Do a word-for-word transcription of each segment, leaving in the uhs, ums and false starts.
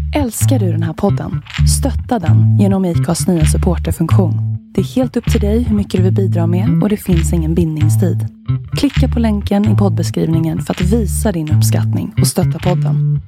Älskar du den här podden? Stötta den genom I C A:s nya supporterfunktion. Det är helt upp till dig hur mycket du vill bidra med och det finns ingen bindningstid. Klicka på länken i poddbeskrivningen för att visa din uppskattning och stötta podden.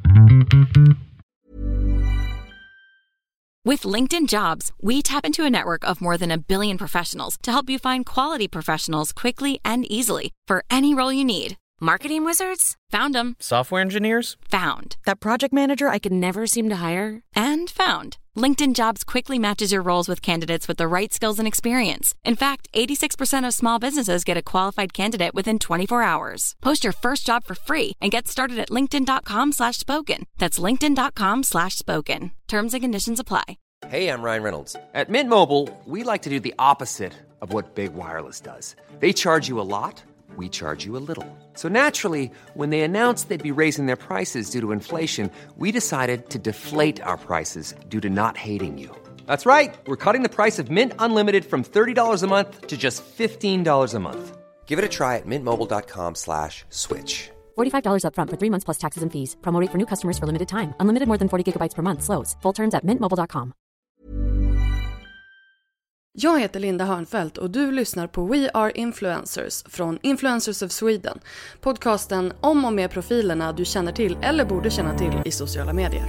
With LinkedIn Jobs, we tap into a network of more than a billion professionals to help you find quality professionals quickly and easily for any role you need. Marketing wizards? Found them. Software engineers? Found. That project manager I could never seem to hire? And found. LinkedIn Jobs quickly matches your roles with candidates with the right skills and experience. In fact, eighty-six percent of small businesses get a qualified candidate within twenty-four hours. Post your first job for free and get started at linkedin.com slash spoken. That's linkedin.com slash spoken. Terms and conditions apply. Hey, I'm Ryan Reynolds. At Mint Mobile, we like to do the opposite of what Big Wireless does. They charge you a lot. We charge you a little. So naturally, when they announced they'd be raising their prices due to inflation, we decided to deflate our prices due to not hating you. That's right. We're cutting the price of Mint Unlimited from thirty dollars a month to just fifteen dollars a month. Give it a try at mintmobile.com slash switch. forty-five dollars up front for three months plus taxes and fees. Promo rate for new customers for limited time. Unlimited more than forty gigabytes per month. Slows full terms at mint mobile dot com. Jag heter Linda Hörnfeldt och du lyssnar på We Are Influencers från Influencers of Sweden. Podcasten om och med profilerna du känner till eller borde känna till i sociala medier.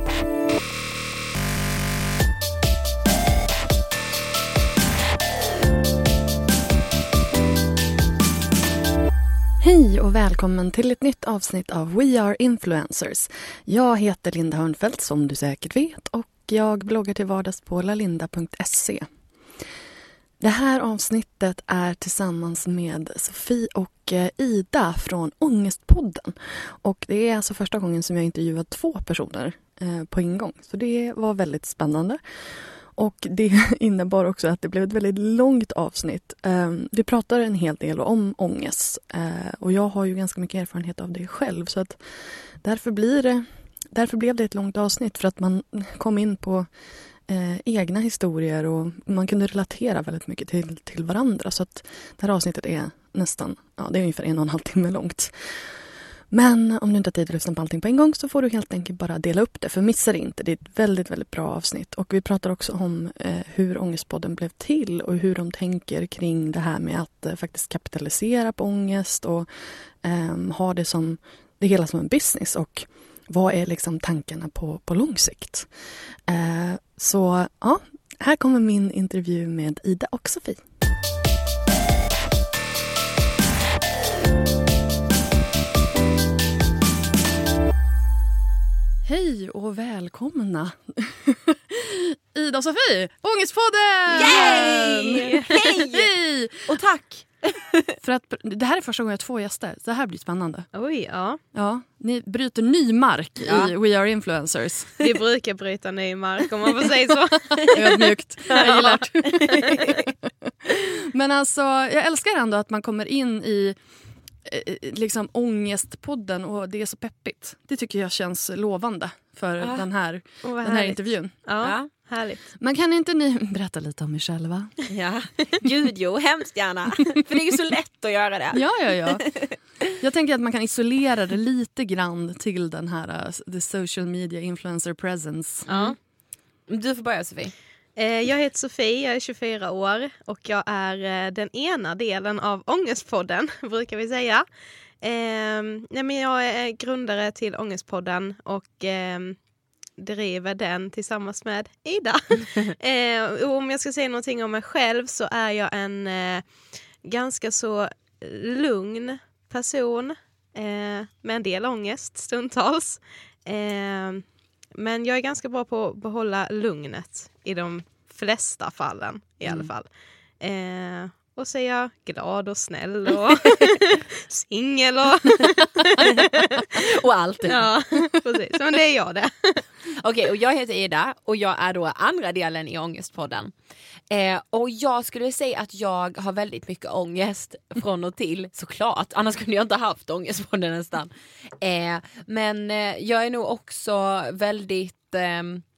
Hej och välkommen till ett nytt avsnitt av We Are Influencers. Jag heter Linda Hörnfeldt som du säkert vet och jag bloggar till vardags på lalinda punkt se. Det här avsnittet är tillsammans med Sofie och Ida från Ångestpodden. Och det är alltså första gången som jag intervjuat två personer på en gång. Så det var väldigt spännande. Och det innebar också att det blev ett väldigt långt avsnitt. Vi pratar en hel del om ångest. Och jag har ju ganska mycket erfarenhet av det själv. Så att därför, blir det, därför blev det ett långt avsnitt för att man kom in på Eh, egna historier och man kunde relatera väldigt mycket till, till varandra. Så att det här avsnittet är nästan, ja det är ungefär en och en halv timme långt. Men om du inte har tid att lyssna på allting på en gång så får du helt enkelt bara dela upp det. För missa det inte, det är ett väldigt, väldigt bra avsnitt. Och vi pratar också om eh, hur Ångestpodden blev till och hur de tänker kring det här med att eh, faktiskt kapitalisera på ångest och eh, ha det som, det hela som en business och vad är liksom tankarna på, på lång sikt? Eh, så ja, här kommer min intervju med Ida och Sofie. Hej och välkomna! Ida och Sofie, Ångestpodden! Yay! Hej! Hej! Och tack! För att det här är första gången jag har två gäster. Det här blir spännande. Oj, ja. Ja, ni bryter ny mark ja. i We Are Influencers. Vi brukar bryta ny mark om man får säga så. Ödmjukt. Jag gillar det. Men alltså, jag älskar ändå att man kommer in i liksom Ångestpodden och det är så peppigt. Det tycker jag känns lovande för ja. den här, oh, den här intervjun. Ja. ja. Härligt. Men kan inte ni berätta lite om er själva? Ja, gud jo, hemskt gärna. För det är ju så lätt att göra det. Ja, ja, ja. Jag tänker att man kan isolera det lite grann till den här uh, the social media influencer presence. Ja. Du får börja, Sofie. Jag heter Sofie, jag är tjugofyra år och jag är den ena delen av Ångestpodden, brukar vi säga. Eh, men jag är grundare till Ångestpodden och eh, driver den tillsammans med Ida. eh, och om jag ska säga någonting om mig själv så är jag en eh, ganska så lugn person eh, med en del ångest stundtals. Eh, men jag är ganska bra på att behålla lugnet i de flesta fallen i alla fall. Eh, och så är jag glad och snäll och singel och... och allt det. Ja, precis. Men det är jag det. Okej, okay, och jag heter Ida och jag är då andra delen i Ångestpodden. Eh, och jag skulle säga att jag har väldigt mycket ångest från och till, såklart. Annars kunde jag inte haft Ångestpodden nästan. Eh, men eh, jag är nog också väldigt... Eh,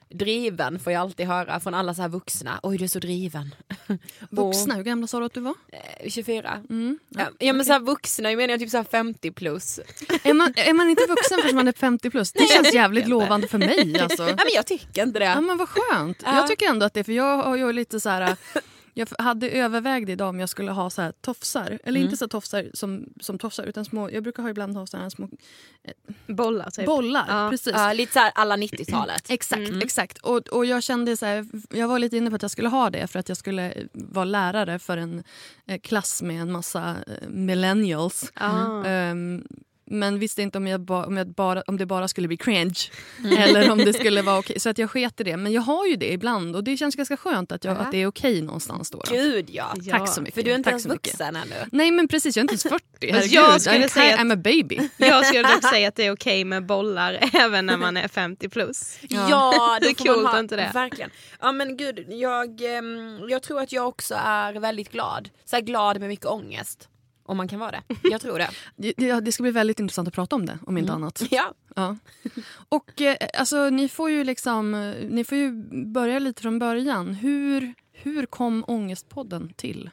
driven får jag alltid höra från alla så här vuxna. Oj, du är så driven. Vuxna, hur gamla sa du att du var? Eh, tjugofyra. Mm. Ja, ja men så här vuxna, jag menar jag typ så här femtio plus. Är man, är man inte vuxen förrän man är femtio plus? Det Nej, känns jävligt inte. lovande för mig. Alltså. Ja, men jag tycker inte det. Ja, men vad skönt. Ja. Jag tycker ändå att det, för jag har ju lite så här... Jag hade övervägd idag om jag skulle ha så här tofsar. Eller Mm. inte så tofsar som, som tofsar, utan små... Jag brukar ha ibland ha så här små... Bollar typ. Bollar, Ja. precis. Ja, lite så här alla nittiotalet. Exakt, Mm. exakt. Och, och jag kände så här, jag var lite inne på att jag skulle ha det för att jag skulle vara lärare för en eh, klass med en massa eh, millennials. Ah. Um, men visste inte om, jag ba, om, jag bara, om det bara skulle bli cringe eller om det skulle vara okej. Så att jag sket i det. Men jag har ju det ibland och det känns ganska skönt att, jag, Ja. att det är okej någonstans då. då. Gud ja. Ja. Tack så mycket. För du är inte Tack ens så mycket. vuxen ännu. Nej men precis, jag är inte ens fyrtio. Fast Herregud, jag skulle I'm, säga att- I'm a baby. Jag skulle dock säga att det är okej med bollar även när man är femtio plus. Ja. Ja, Det är då får man coolt, ha, inte det? Verkligen. Ja men gud, jag, ehm, jag tror att jag också är väldigt glad. Så här glad med mycket ångest. Om man kan vara det. Jag tror det. Det, det, det ska bli väldigt intressant att prata om det, om inte annat. Ja. Ja. Och eh, alltså ni får ju liksom eh, ni får ju börja lite från början. Hur hur kom Ångestpodden till?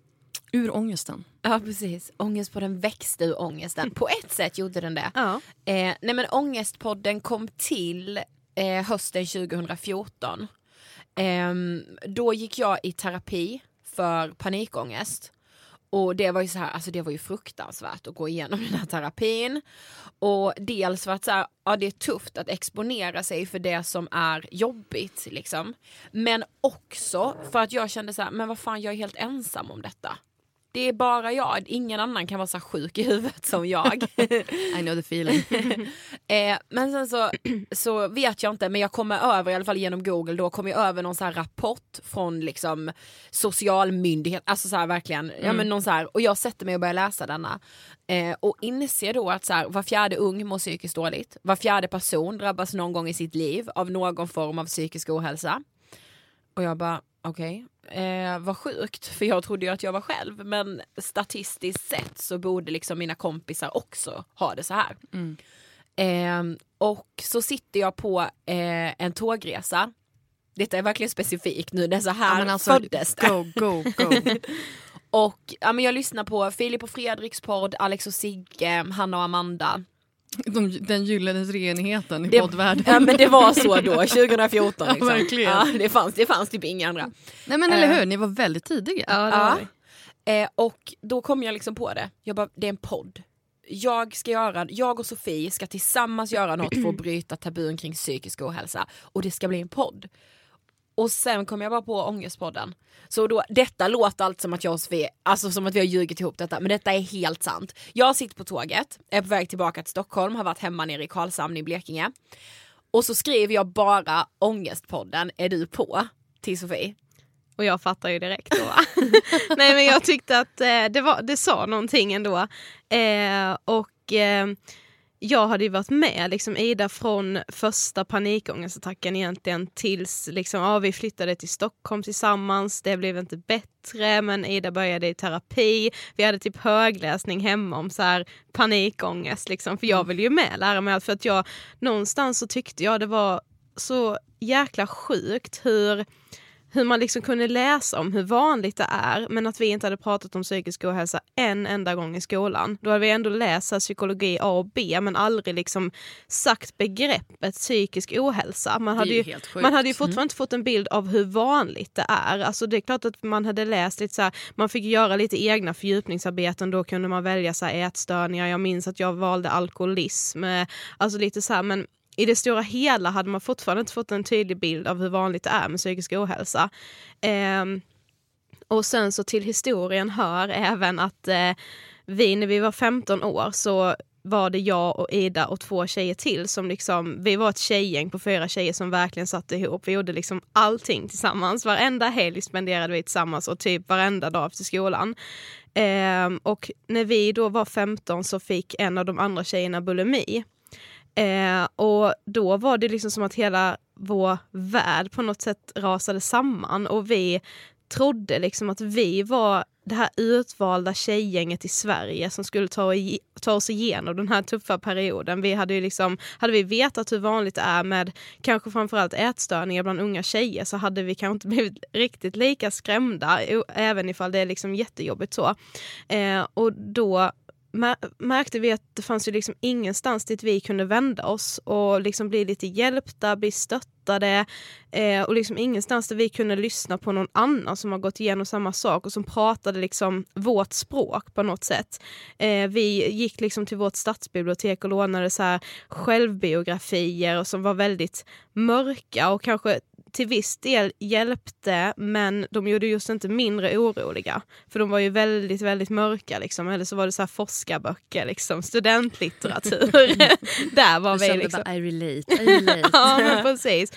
Ur ångesten. Ja precis, Ångestpodden växte ur ångesten. På ett sätt gjorde den det. Ja. Eh, nej men Ångestpodden kom till eh, hösten tjugohundrafjorton. Eh, då gick jag i terapi för panikångest. Och det var ju så här, alltså det var ju fruktansvärt att gå igenom den här terapin. Och dels för att så här, ja, det är tufft att exponera sig för det som är jobbigt liksom. Men också för att jag kände så här, men vad fan, jag är helt ensam om detta. Det är bara jag, ingen annan kan vara så sjuk i huvudet som jag. I know the feeling. eh, men sen så, så vet jag inte, men jag kommer över i alla fall genom Google, då kommer jag över någon så här rapport från liksom socialmyndighet, alltså så här verkligen, mm. ja men någon så här, och jag sätter mig och börjar läsa denna eh, och inser då att så här, var fjärde ung mår psykiskt dåligt, var fjärde person drabbas någon gång i sitt liv av någon form av psykisk ohälsa. Och jag bara, okej, okay. eh, vad sjukt, för jag trodde ju att jag var själv, men statistiskt sett så borde liksom mina kompisar också ha det så här. Mm. Eh, och så sitter jag på eh, en tågresa. Detta är verkligen specifikt nu, det är så här ja, men alltså, föddes det. Go, go, go. Och ja, men jag lyssnar på Filip och Fredriks podd, Alex och Sigge, Hanna och Amanda. De, den gyllene treenigheten i Det, poddvärlden. ja, men det var så då, tjugohundrafjorton. Liksom. Ja, verkligen. Ja, det, fanns, det fanns typ inga andra. Nej men eller hur, ni var väldigt tidiga. Ja, det Ja. var vi. Eh, och då kom jag liksom på det. Jag bara, det är en podd. Jag ska göra, jag och Sofie ska tillsammans göra något för att bryta tabun kring psykisk ohälsa. Och det ska bli en podd. Och sen kom jag bara på Ångestpodden. Så då, detta låter allt som att jag och Sofie, alltså som att vi har ljugit ihop detta, men detta är helt sant. Jag sitter på tåget, är på väg tillbaka till Stockholm, har varit hemma nere i Karlshamn i Blekinge. Och så skriver jag bara Ångestpodden, är du på? Till Sofie. Och jag fattar ju direkt då. Nej men jag tyckte att eh, det, var, det sa någonting ändå. Eh, och eh, jag hade ju varit med liksom, Ida från första panikångestattacken egentligen tills liksom, ja, vi flyttade till Stockholm tillsammans. Det blev inte bättre, men Ida började i terapi. Vi hade typ högläsning hemma om så här panikångest liksom, för jag vill ju med lära mig allt, för att jag någonstans så tyckte jag det var så jäkla sjukt hur hur man liksom kunde läsa om hur vanligt det är, men att vi inte hade pratat om psykisk ohälsa en enda gång i skolan. Då hade vi ändå läst psykologi A och B, men aldrig liksom sagt begreppet psykisk ohälsa. Man hade ju, man hade ju fortfarande inte fått en bild av hur vanligt det är. Alltså det är klart att man hade läst lite så här, man fick göra lite egna fördjupningsarbeten, då kunde man välja så här ätstörningar. Jag minns att jag valde alkoholism, alltså lite så här, men i det stora hela hade man fortfarande inte fått en tydlig bild av hur vanligt det är med psykisk ohälsa. Eh, och sen så till historien hör även att eh, vi när vi var femton år så var det jag och Ida och två tjejer till som liksom, vi var ett tjejgäng på fyra tjejer som verkligen satt ihop. Vi gjorde liksom allting tillsammans. Varenda helg spenderade vi tillsammans och typ varenda dag efter skolan. Eh, och när vi då var femton så fick en av de andra tjejerna bulimi. Eh, och då var det liksom som att hela vår värld på något sätt rasade samman och vi trodde liksom att vi var det här utvalda tjejgänget i Sverige som skulle ta, ta oss igenom den här tuffa perioden. Vi hade ju liksom, hade vi vetat hur vanligt det är med kanske framförallt ätstörningar bland unga tjejer, så hade vi kanske inte blivit riktigt lika skrämda, även ifall det är liksom jättejobbigt så. Eh, och då märkte vi att det fanns ju liksom ingenstans dit vi kunde vända oss och liksom bli lite hjälpta, bli stöttade eh, och liksom ingenstans där vi kunde lyssna på någon annan som har gått igenom samma sak och som pratade liksom vårt språk på något sätt. Eh, vi gick liksom till vårt stadsbibliotek och lånade så här självbiografier och som var väldigt mörka och kanske till viss del hjälpte, men de gjorde just inte mindre oroliga. För de var ju väldigt, väldigt mörka liksom. Eller så var det så här forskarböcker, liksom, studentlitteratur. Där var vi liksom. Bara, I relate, I relate. Ja, men precis.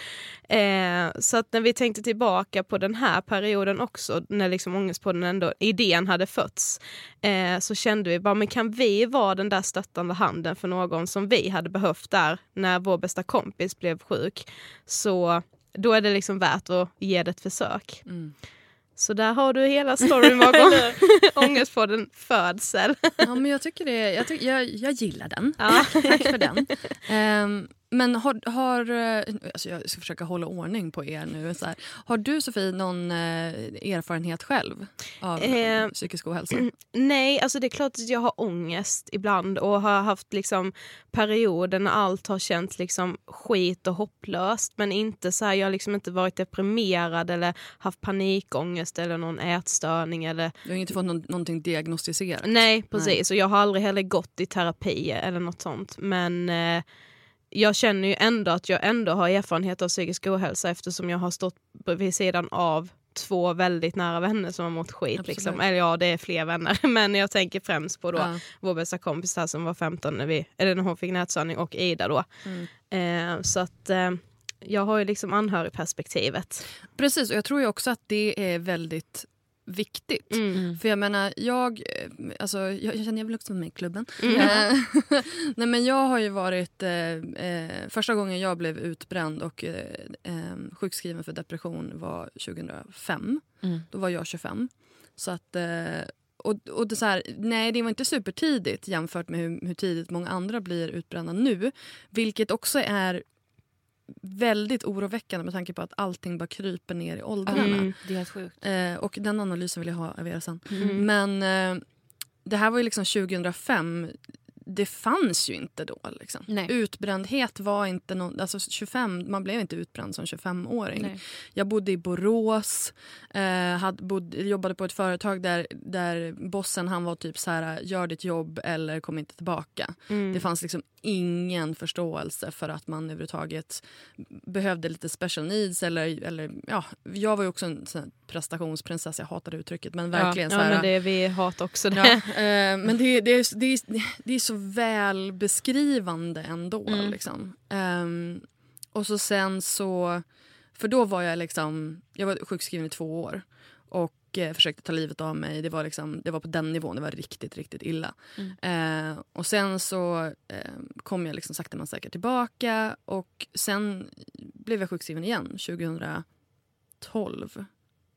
Eh, så att när vi tänkte tillbaka på den här perioden också, när liksom Ångestpodden ändå, idén hade fötts, eh, så kände vi bara, men kan vi vara den där stöttande handen för någon som vi hade behövt där när vår bästa kompis blev sjuk, så då är det liksom värt att ge det ett försök. Mm. Så där har du hela storyn bakom Ångestpodden födsel. Ja, men jag tycker det, jag, tycker, jag, jag gillar den. Ja. Tack för den. Um, men har, har alltså jag ska försöka hålla ordning på er nu. Så här. Har du, Sofie, någon eh, erfarenhet själv av eh, psykisk ohälsa? Nej, alltså det är klart att jag har ångest ibland och har haft liksom perioder när allt har känts liksom skit och hopplöst, men inte så här, jag har liksom inte varit deprimerad eller haft panikångest eller någon ätstörning eller... Du har inte fått någon, någonting diagnostiserat? Nej, precis. Nej. Och jag har aldrig heller gått i terapi eller något sånt, men eh, jag känner ju ändå att jag ändå har erfarenhet av psykisk ohälsa eftersom jag har stått vid sidan av två väldigt nära vänner som har mått skit. Liksom. Eller ja, det är fler vänner. Men jag tänker främst på då ja. vår bästa kompis här som var femton när, vi, eller när hon fick nätstörning, och Ida då. Mm. Eh, så att eh, jag har ju liksom anhörigperspektivet. Precis, och jag tror ju också att det är väldigt viktigt. Mm. För jag menar, jag alltså, jag, jag känner jag vill också med i klubben. Mm. Nej, men jag har ju varit eh, första gången jag blev utbränd och eh, sjukskriven för depression var tjugohundrafem. Mm. Då var jag tjugofem. Så att eh, och, och det så här, nej, det var inte supertidigt jämfört med hur, hur tidigt många andra blir utbrända nu, vilket också är väldigt oroväckande med tanke på att allting bara kryper ner i åldrarna. Mm, det är helt sjukt. Eh, och den analysen vill jag ha av er sen. Mm. Men eh, det här var ju liksom tjugohundrafem. Det fanns ju inte då. Liksom. Utbrändhet var inte någon... Alltså tjugofem, man blev inte utbränd som tjugofemåring. Nej. Jag bodde i Borås. Eh, hade bod, jobbade på ett företag där, där bossen han var typ så här: gör ditt jobb eller kom inte tillbaka. Mm. Det fanns liksom ingen förståelse för att man överhuvudtaget behövde lite special needs. Eller, eller, ja, jag var ju också en sån prestationsprinsessa, jag hatade uttrycket. Men verkligen ja, så här, ja, men det vi hatar också det. Ja, eh, men det, det, är, det, är, det är så väl beskrivande ändå. Mm. Liksom. Um, och så sen så... För då var jag liksom... Jag var sjukskriven i två år. Och eh, försökte ta livet av mig. Det var, liksom, det var på den nivån. Det var riktigt, riktigt illa. Mm. Eh, och sen så eh, kom jag liksom sakta men säkert tillbaka. Och sen blev jag sjukskriven igen. tjugohundratolv.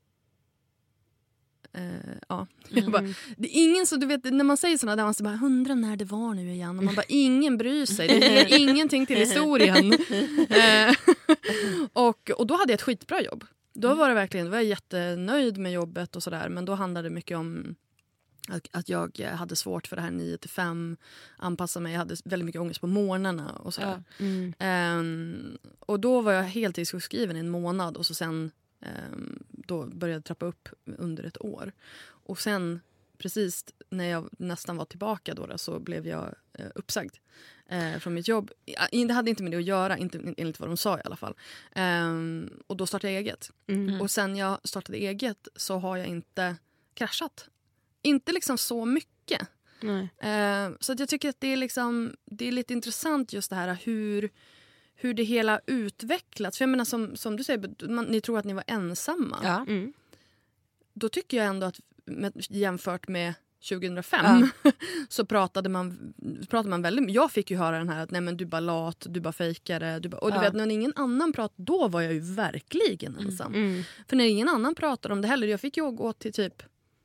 Uh, ja. Mm. Bara, det är ingen så, du vet, när man säger sådana där, man så bara, hundra när det var nu igen, och man bara, ingen bryr sig, det ger ingenting till historien. uh, och, och då hade jag ett skitbra jobb. Då var det verkligen, då var jag jättenöjd med jobbet och sådär, men då handlade det mycket om att, att jag hade svårt för det här nio till fem, anpassa mig, jag hade väldigt mycket ångest på morgnarna och sådär. Ja. Mm. Um, och då var jag helt sjukskriven i en månad, och så sen då började jag trappa upp under ett år. Och sen, precis när jag nästan var tillbaka då, då så blev jag eh, uppsagd eh, från mitt jobb. Det hade inte med det att göra, inte enligt vad de sa i alla fall. Um, och då startade jag eget. Mm. Och sen jag startade eget så har jag inte kraschat. Inte liksom så mycket. Nej. Uh, så att jag tycker att det är, liksom, det är lite intressant just det här hur... hur det hela utvecklats. För jag menar, som, som du säger, man, ni tror att ni var ensamma. Ja. Mm. Då tycker jag ändå att med, jämfört med tjugohundrafem ja. så pratade man, pratade man väldigt... Jag fick ju höra den här att nej, men du bara lat, du bara fejkade. Du bara, och du ja. vet, när ingen annan pratade, då var jag ju verkligen ensam. Mm. Mm. För när ingen annan pratade om det heller, jag fick ju gå till typ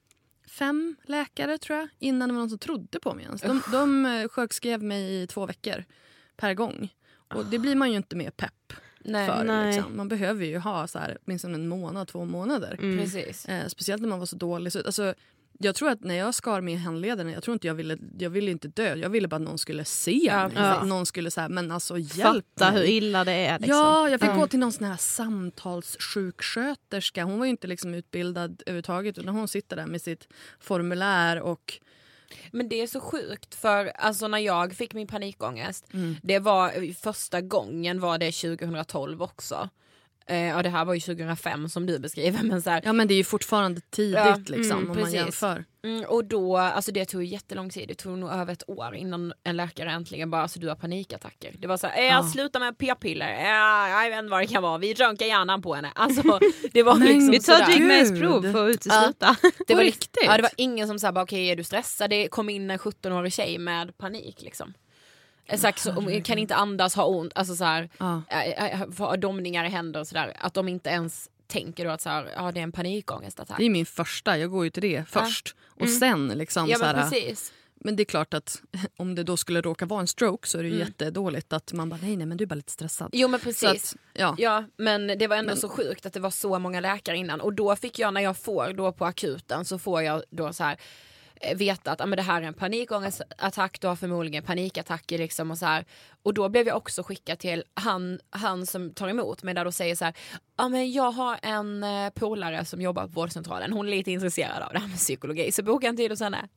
fem läkare tror jag. Innan det var någon som trodde på mig ens. De, de sjukskrev mig i två veckor per gång. Och det blir man ju inte mer pepp Nej. för. Nej. Liksom. Man behöver ju ha så här, minst en månad, två månader. Mm. Precis. Eh, speciellt när man var så dålig. Så, alltså, jag tror att när jag skar med handlederna, jag tror inte jag ville, jag ville inte dö. Jag ville bara att någon skulle se Ja, mig. ja. Någon skulle säga, men alltså hjälp Fatta mig. hur illa det är. Liksom. Ja, jag fick Ja. gå till någon sån här samtalssjuksköterska. Hon var ju inte liksom utbildad överhuvudtaget. Utan hon sitter där med sitt formulär och... Men det är så sjukt för alltså när jag fick min panikångest, Mm. det var första gången var det tjugohundratolv också. Eh, och det här var ju tjugohundrafem som du beskriver. Men så här, Ja, men det är ju fortfarande tidigt Ja, liksom, mm, om man precis. jämför. mm, och då, alltså det tog jättelång tid. Det tog nog över ett år innan en läkare äntligen bara, alltså du har panikattacker. Det var så här, äh, Ja. sluta med p-piller. Äh, jag vet inte vad det kan vara. Vi röntgar hjärnan på henne. Alltså det var Men liksom Vi tar ett sådär. ryggmärgsprov för att utesluta. Det var, riktigt? ja, det var ingen som sa bara okej, är du stressad? Det kom in en sjutton-årig tjej med panik liksom. Exakt, så, kan inte andas, ha ont, alltså så här, Ja. äh, äh, domningar i händer och sådär, att de inte ens tänker då att så här, ja, det är en panikångestattack. Det är min första, jag går ju till det först. Och sen liksom Ja, så men här, precis. men det är klart att om det då skulle råka vara en stroke så är det ju Mm. jättedåligt att man bara nej nej men du är bara lite stressad. Jo men Så precis. att, ja. Ja, men det var ändå Men- så sjukt att det var så många läkare innan. Och då fick jag, när jag får då på akuten, så får jag då så här eh, veta att ah, men det här är en panikångestattack, du har förmodligen panikattacker liksom och så här. Och då blev jag också skickad till han, han som tar emot mig där och säger så här, ja ah, men jag har en eh, polare som jobbar på vårdcentralen, hon är lite intresserad av det här med psykologi, så bokar en tid och sen är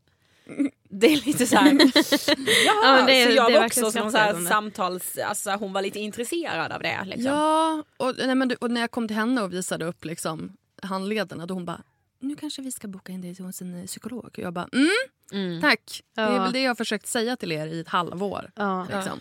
det är lite så här. Ja, Ja, men det är- så jag det är var verkligen också som så här skrattretande. samtals, alltså hon var lite intresserad av det liksom. Ja, och, nej, men, och när jag kom till henne och visade upp liksom, handlederna då hon bara, nu kanske vi ska boka in dig hos en eh, psykolog. Och jag bara, mm, Mm. tack. Det är Ja. väl det jag har försökt säga till er i ett halvår. Ja. Liksom.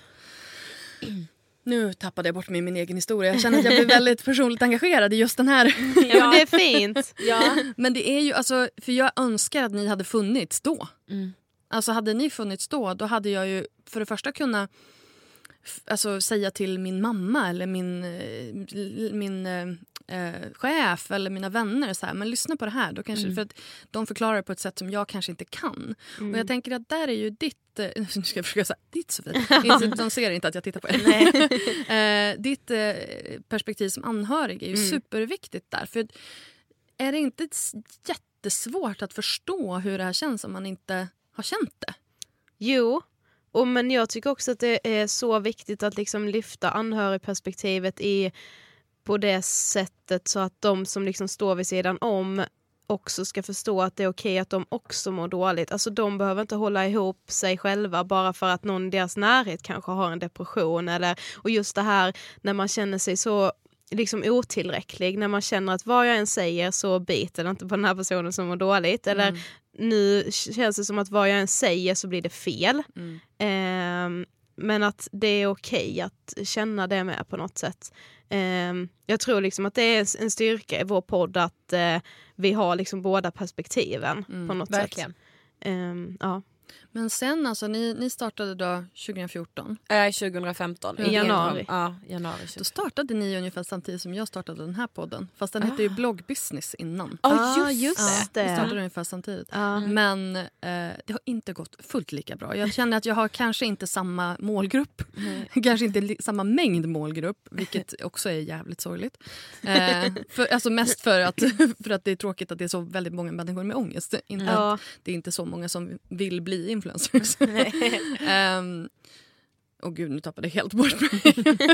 Nu tappade jag bort mig i min egen historia. Jag känner att jag blir väldigt personligt engagerad i just den här. Ja, men det är fint. Ja. Men det är ju, alltså, för jag önskar att ni hade funnits då. Mm. Alltså hade ni funnits då, då hade jag ju för det första kunnat f- alltså, säga till min mamma eller min, eh, min eh, eh, chef eller mina vänner så här, men lyssna på det här. Då kanske, Mm. för att de förklarar på ett sätt som jag kanske inte kan. Mm. Och jag tänker att där är ju ditt, eh, nu ska jag försöka säga ditt Sofie, Inte- de ser inte att jag tittar på er. eh, ditt eh, perspektiv som anhörig är ju Mm. superviktigt där. För är det inte s- jättesvårt att förstå hur det här känns om man inte har känt det? Jo, och men jag tycker också att det är så viktigt att liksom lyfta anhörigperspektivet i på det sättet så att de som liksom står vid sidan om också ska förstå att det är okej att de också mår dåligt. Alltså de behöver inte hålla ihop sig själva bara för att någon i deras närhet kanske har en depression. Eller, och just det här när man känner sig så liksom otillräcklig, när man känner att vad jag än säger så biter det inte på den här personen som mår dåligt. Eller Mm. nu känns det som att vad jag än säger så blir det fel. Mm. Ehm, men att det är okej att känna det med på något sätt. Ehm, jag tror liksom att det är en styrka i vår podd att eh, vi har liksom båda perspektiven Mm, på något verkligen. sätt. Ehm, ja. Men sen alltså, ni, ni startade då tjugohundrafjorton. Äh, tjugohundrafemton. I januari. Ja, januari. Då startade ni ungefär samtidigt som jag startade den här podden. Fast den hette ju bloggbusiness innan. Ja, Ah, just just det. Vi det. startade ungefär samtidigt. Ja. Men eh, det har inte gått fullt lika bra. Jag känner att jag har kanske inte samma målgrupp. Kanske inte li- samma mängd målgrupp. Vilket också är jävligt sorgligt. Eh, för, alltså mest för att, för att det är tråkigt att det är så väldigt många människor med ångest. Inte Ja. att det är inte så många som vill bli influencers. um, och gud, nu tappade jag helt bort mig.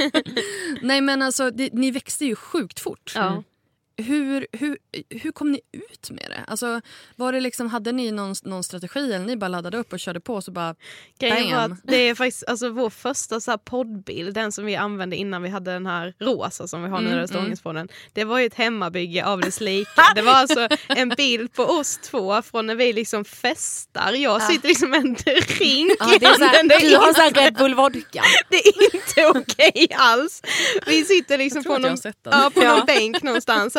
Nej men alltså, det, ni växte ju sjukt fort. Ja. Hur, hur, hur kom ni ut med det? Alltså, var det liksom, hade ni någon, någon strategi eller ni bara laddade upp och körde på och så bara Grejen var bam? att det är faktiskt alltså, vår första så här poddbild, den som vi använde innan vi hade den här rosa som vi har nu, Mm, mm, mm. Ångestpodden. Det var ju ett hemmabygge av dess like. Det var alltså en bild på oss två från när vi liksom festar. Jag sitter liksom med en drink Ja, det är så här, i handen. du har så här Red Bull vodka. Det är inte okej alls. Vi sitter liksom Jag tror på att jag någon, har sett den. ja, på Ja. någon bänk någonstans. Så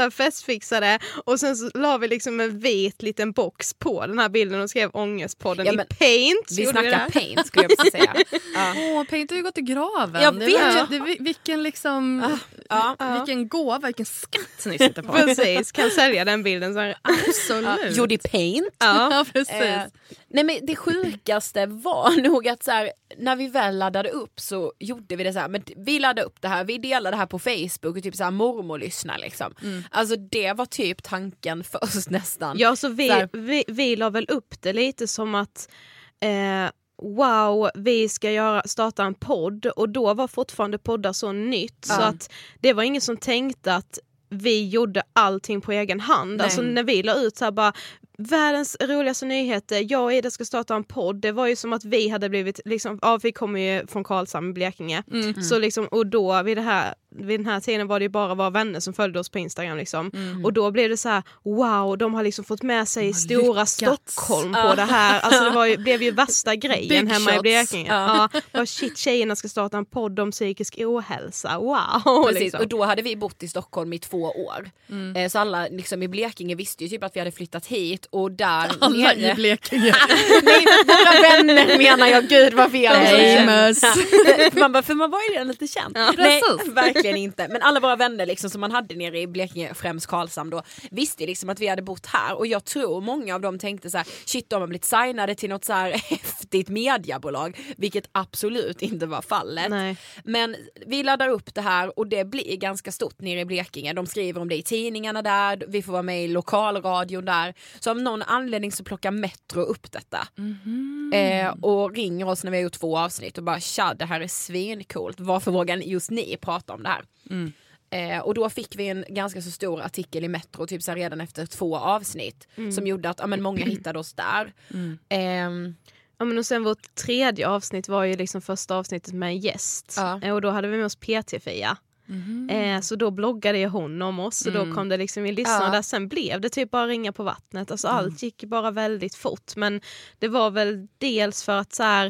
här festfixade och sen så la vi liksom en vit liten box på den här bilden och skrev Ångestpodden ja, i Paint. Vi snackar Paint skulle jag säga. Ja. Åh, Paint har ju gått i graven. Jag det vet. Var, det, vilken liksom ja. vilken gåva, vilken skatt ni sitter på. Precis, kan sälja den bilden. Så absolut. Ja, gjorde i Paint. Ja, ja precis. Eh, nej men det sjukaste var nog att så här, när vi väl laddade upp så gjorde vi det så här, men vi laddade upp det här, vi delade det här på Facebook och typ så här mormor lyssnar liksom. Mm. Alltså det var typ tanken först nästan. Ja, så vi, så vi, vi la väl upp det lite som att eh, wow, vi ska göra, starta en podd och då var fortfarande poddar så nytt ja. så att det var ingen som tänkte att vi gjorde allting på egen hand. Nej. Alltså när vi la ut så här bara världens roligaste nyheter, jag och Ida ska starta en podd. Det var ju som att vi hade blivit liksom, ja vi kommer ju från Karlshamn, Blekinge. Mm. Så liksom, och då vid det här vid den här tiden var det ju bara våra vänner som följde oss på Instagram liksom. Mm. Och då blev det så här, wow, de har liksom fått med sig de stora lyckats. Stockholm Ja. på det här. Alltså det var ju, blev ju värsta grejen Big hemma shots. i Blekinge. Ja. Ja, bara, shit, tjejerna ska starta en podd om psykisk ohälsa. Wow! Precis, liksom. och då hade vi bott i Stockholm i två år. Mm. Eh, så alla liksom, i Blekinge visste ju typ att vi hade flyttat hit och där alla nere... i Blekinge. Nej, våra vänner menar jag, gud vad fel. Famous. man bara, för man var ju redan lite känd. Ja, Nej, precis. verkligen inte. Men alla våra vänner liksom, som man hade nere i Blekinge, främst Karlshamn då, visste liksom att vi hade bott här. Och jag tror många av dem tänkte så här, shit, de har blivit signade till något så här häftigt mediebolag, vilket absolut inte var fallet. Nej. Men vi laddar upp det här och det blir ganska stort nere i Blekinge. De skriver om det i tidningarna där, vi får vara med i lokalradion där. Så av någon anledning så plockar Metro upp detta. Mm-hmm. Eh, och ringer oss när vi har gjort två avsnitt och bara, tja, det här är svincoolt. Varför vågar just ni prata om det här? Mm. Eh, och då fick vi en ganska så stor artikel i Metro typ så här, redan efter två avsnitt mm. som gjorde att ja, men många hittade oss där. Mm. Eh, Ja, men och sen vårt tredje avsnitt var ju liksom första avsnittet med en gäst. Ja. Och då hade vi med oss P T-Fia. Mm. Eh, så då bloggade ju hon om oss och mm. då kom det liksom in lyssnare ja. Där. Sen blev det typ bara ringa på vattnet. Alltså mm. allt gick bara väldigt fort. Men det var väl dels för att så här,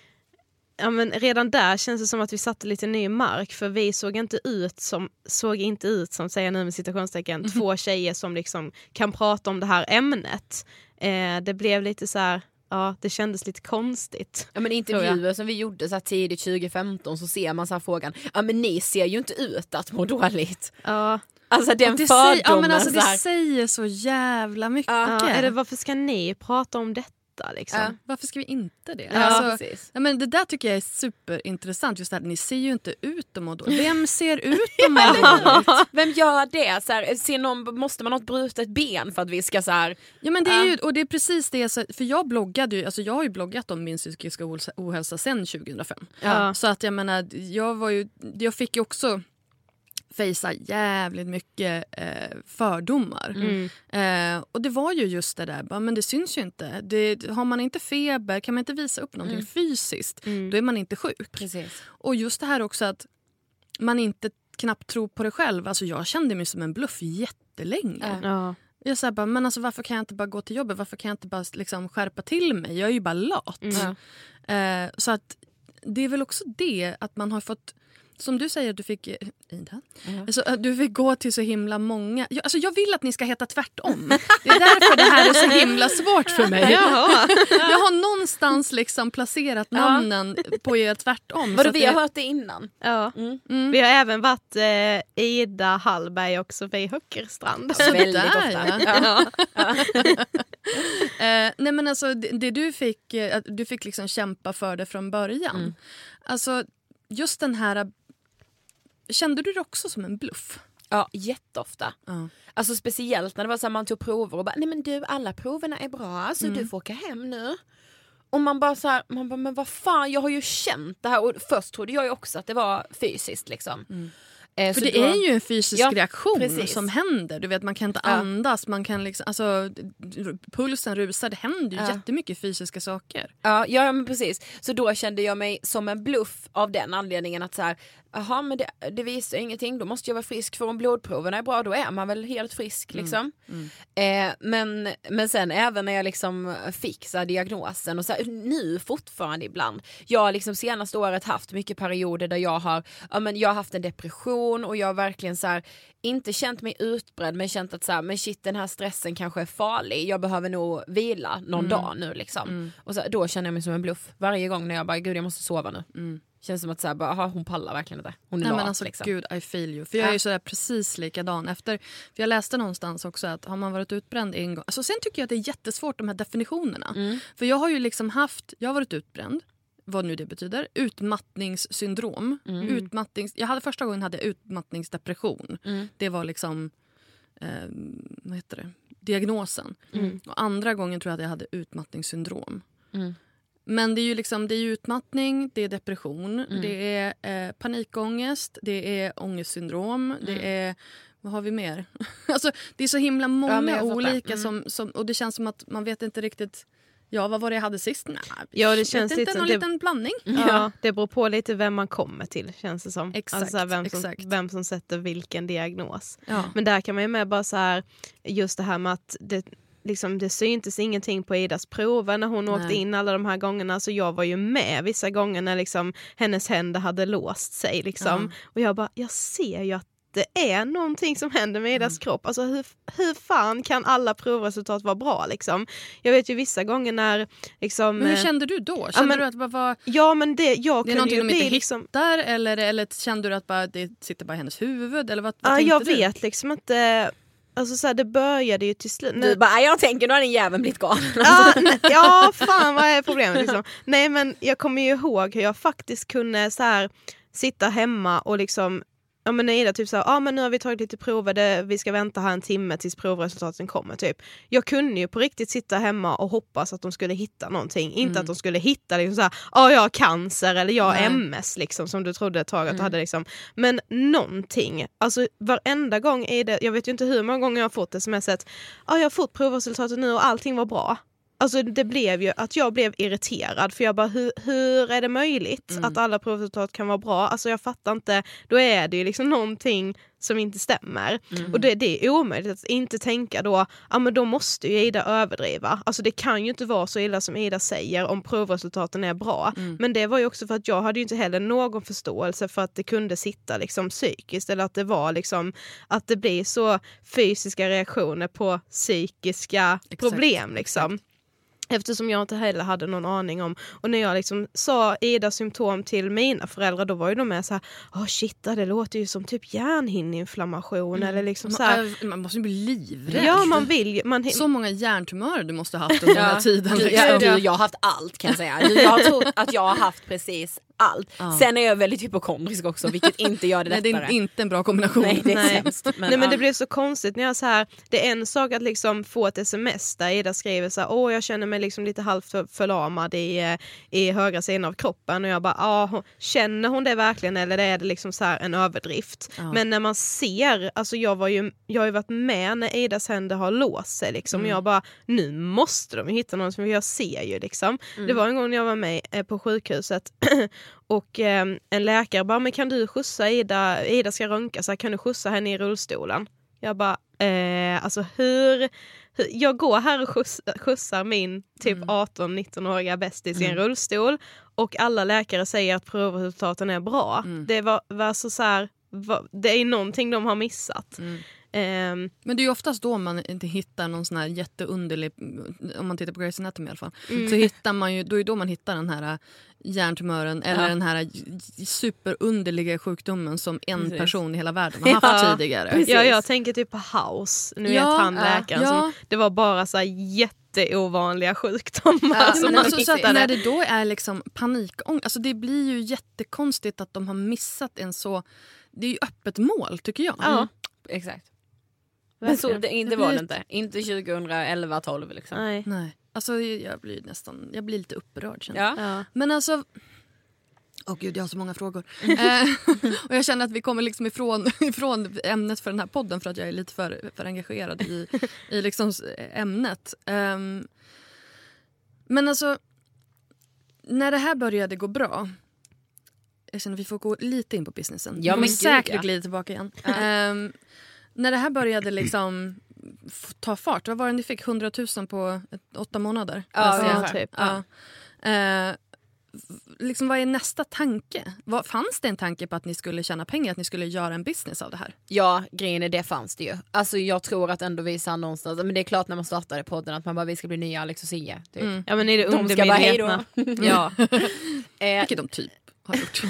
ja, men redan där känns det som att vi satte lite ny mark, för vi såg inte ut som såg inte ut som, säger nu med citationstecken, mm. två tjejer som liksom kan prata om det här ämnet. Eh, det blev lite så här, ja, det kändes lite konstigt. Ja, men intervjuer som vi gjorde så här tidigt tjugo femton så ser man så här frågan, ja men ni ser ju inte ut att må dåligt. Ja. Alltså den det fördomen säger, ja, men alltså, så här. det säger så jävla mycket. Ja, är det, varför ska ni prata om detta? Liksom? Ja. Varför ska vi inte det? Ja, alltså, precis. Ja, men det där tycker jag är superintressant. Just det här, ni ser ju inte ut att må dåligt. Vem ser ut att må dåligt? Vem gör det? Så här, ser någon, måste man ha ett brutet ben för att vi ska så här... Ja, men det är ju, och det är precis det. För jag bloggade ju, alltså jag har ju bloggat om min psykiska ohälsa sedan tjugohundrafem. Ja. Så att jag menar, jag var ju, jag fick ju också fejsa jävligt mycket eh, fördomar. Mm. Eh, och det var ju just det där, men det syns ju inte. Det, har man inte feber, kan man inte visa upp någonting mm. fysiskt, mm. då är man inte sjuk. Precis. Och just det här också att man inte knappt tror på det själv. Alltså jag kände mig som en bluff jättelänge. Ja. Jag sa bara, men alltså varför kan jag inte bara gå till jobbet? Varför kan jag inte bara liksom skärpa till mig? Jag är ju bara lat. Mm. Eh, så att det är väl också det att man har fått, som du säger, du fick Ida, mm. alltså, du fick gå till så himla många. Jag, alltså, jag vill att ni ska heta tvärtom. Det är därför det här är så himla svårt för mig. Jaha. Jag har någonstans liksom placerat namnen ja. På er tvärtom. Vadå, vi har det... hört det innan. Ja. Mm. Mm. Vi har även varit eh, Ida Hallberg och Sofie Höckerstrand. Alltså, väldigt där, ofta. Ja. Ja. eh, nej men alltså det, det du fick, eh, du fick liksom kämpa för det från början. Mm. Alltså just den här. Kände du det också som en bluff? Ja, jätteofta. Uh. Alltså speciellt när det var så här, man tog prover och bara, nej men du, alla proverna är bra, så mm. du får åka hem nu. Och man bara så här, man bara, men vad fan, jag har ju känt det här. Och först trodde jag ju också att det var fysiskt liksom. Mm. Eh, För det då... är ju en fysisk ja, reaktion precis. Som händer. Du vet, man kan inte ja. Andas, man kan liksom, alltså pulsen rusar, det händer ju ja. Jättemycket fysiska saker. Ja, ja, men precis. Så då kände jag mig som en bluff av den anledningen att så här, jaha, men det, det visar ingenting, då måste jag vara frisk, för om blodproverna är bra, då är man väl helt frisk liksom. Mm. Mm. Eh, men, men sen även när jag liksom fick så här, diagnosen och så här, nu fortfarande ibland, jag har liksom senaste året haft mycket perioder där jag har, ja, men jag har haft en depression och jag har verkligen så här, inte känt mig utbredd, men känt att så här, men shit, den här stressen kanske är farlig, jag behöver nog vila någon mm. dag nu liksom. Mm. Och så, då känner jag mig som en bluff varje gång när jag bara, gud jag måste sova nu. Mm. Känns som att så här, bara, aha, hon pallar verkligen det. Hon är Nej, lat, men alltså, liksom. gud, I feel you. För jag är ju sådär precis likadan. Efter, för jag läste någonstans också att har man varit utbränd en gång. Alltså, sen tycker jag att det är jättesvårt de här definitionerna. Mm. För jag har ju liksom haft, jag har varit utbränd. Vad nu det betyder. Utmattningssyndrom. Mm. Utmattnings, jag hade första gången hade jag utmattningsdepression. Mm. Det var liksom, eh, vad heter det? Diagnosen. Mm. Och andra gången tror jag att jag hade utmattningssyndrom. Mm. Men det är ju liksom, det är utmattning, det är depression, mm. det är eh, panikångest, det är ångestsyndrom, mm. det är, vad har vi mer? Alltså det är så himla många ja, olika mm. som, som, och det känns som att man vet inte riktigt, ja vad var det jag hade sist? Nej, ja, det känns inte, lite någon det, liten blandning. Ja, ja, det beror på lite vem man kommer till, känns det som. Exakt, alltså vem, som, exakt. vem som sätter vilken diagnos. Ja. Men där kan man ju med bara så här, just det här med att det liksom, det syntes ingenting på Idas prover när hon Nej. åkte in alla de här gångerna, så jag var ju med vissa gånger när liksom hennes händer hade låst sig liksom. Mm. Och jag bara, jag ser ju att det är någonting som händer med Idas mm. kropp. Alltså hur, hur fan kan alla provresultat vara bra liksom? Jag vet ju vissa gånger när liksom... Men hur kände du då? Kände ja, men, du att det bara var... Ja, men det, jag det är någonting ju de bli inte liksom... hittar, eller, eller kände du att bara, det sitter bara i hennes huvud? Eller vad, vad ja, tänkte jag du? vet liksom inte... Alltså så här, det började ju till slut. Du bara, jag tänker nu har den jäveln blivit galen. Ja, ja, fan vad är problemet liksom. Nej, men jag kommer ju ihåg hur jag faktiskt kunde så här sitta hemma och liksom, ja men Ida typ så här, ja men nu har vi tagit lite prover, det, vi ska vänta här en timme tills provresultaten kommer typ. Jag kunde ju på riktigt sitta hemma och hoppas att de skulle hitta någonting, inte mm. att de skulle hitta liksom så här, ja jag har cancer eller jag har M S liksom, som du trodde ett tag att mm. du hade liksom. Men någonting, alltså varenda gång är det, jag vet ju inte hur många gånger jag har fått smset, ja jag har fått provresultatet nu och allting var bra. Alltså det blev ju att jag blev irriterad, för jag bara, hur, hur är det möjligt mm. att alla provresultat kan vara bra? Alltså jag fattar inte, då är det ju liksom någonting som inte stämmer. Mm. Och det, det är omöjligt att inte tänka då, ja men då måste ju Ida överdriva. Alltså det kan ju inte vara så illa som Ida säger om provresultaten är bra. Mm. Men det var ju också för att jag hade ju inte heller någon förståelse för att det kunde sitta liksom psykiskt, eller att det var liksom, att det blir så fysiska reaktioner på psykiska Exakt. problem liksom. Exakt. Eftersom jag inte heller hade någon aning om. Och när jag liksom sa Idas symptom till mina föräldrar, då var ju de med så här, åh oh shit, det låter ju som typ hjärnhinneinflammation mm. eller liksom så här. Man måste ju bli livrädd. Ja, man vill man så många hjärntumörer du måste ha haft under den här tiden. Liksom. Ja, du, jag har haft allt kan jag säga. Jag har trott att jag har haft precis allt. Ja. Sen är jag väldigt hypokondrisk också, vilket inte gör det lättare. Nej, det är inte en bra kombination. Nej, det är Nej. sämst. Men, Nej, men ja. det blir så konstigt när jag så här, det är en sak att liksom få ett sms där Ida skriver så här, åh jag känner mig liksom lite halvt förlamad i, i högra sidan av kroppen, och jag bara, ja, känner hon det verkligen eller är det liksom så här en överdrift? Ja. Men när man ser, alltså jag var ju, jag har ju varit med när Idas händer har låst sig liksom, mm. och jag bara, nu måste de hitta någon som jag ser ju liksom. Mm. Det var en gång jag var med eh, på sjukhuset och eh, en läkare bara, men kan du skjutsa Ida, Ida ska röntga, så här, kan du skjutsa henne i rullstolen? Jag bara, eh, alltså hur, hur jag går här och skjuts, skjutsar min typ mm. arton-nitton-åriga bästis mm. i en rullstol, och alla läkare säger att provresultaten är bra. Mm. Det var, var så, så här, var, det är någonting de har missat. Mm. Um, men det är ju oftast då man inte hittar någon sån här jätteunderlig, om man tittar på Grey's Anatomy i alla fall, mm. så hittar man ju, då är då man hittar den här hjärntumören eller ja. den här superunderliga sjukdomen som en Precis. person i hela världen har haft ja. tidigare. Precis. Ja, jag tänker typ på House, nu ja, vet han läkaren ja. som, det var bara så här jätteovanliga sjukdomar. Ja, som men alltså, så att när det då är liksom panikångest, alltså det blir ju jättekonstigt att de har missat en så, det är ju öppet mål tycker jag. Ja, mm. exakt. Men så det, det var det inte. Inte tjugoelva tolv liksom. Nej. Nej. Alltså jag blir nästan, jag blir lite upprörd känner jag. Ja. Ja. Men alltså, åh gud, jag har så många frågor. eh, och jag känner att vi kommer liksom ifrån, ifrån ämnet för den här podden för att jag är lite för, för engagerad i, i liksom ämnet. Um, men alltså, när det här började gå bra, jag känner att vi får gå lite in på businessen. Ja, vi men kommer säkert ja. glida tillbaka igen. um, när det här började liksom f- ta fart, vad var det ni fick? hundratusen på ett, åtta månader? Ja, alltså, ja, typ. Ja. Uh, liksom, vad är nästa tanke? Vad, fanns det en tanke på att ni skulle tjäna pengar, att ni skulle göra en business av det här? Ja, grejen är det fanns det ju. Alltså jag tror att ändå vi sa någonstans, men det är klart när man startade podden att man bara, vi ska bli nya Alex och Sigge. Typ. Mm. Ja, men är det De ska bara hej då. Ja, Eh, vilket de typ har gjort.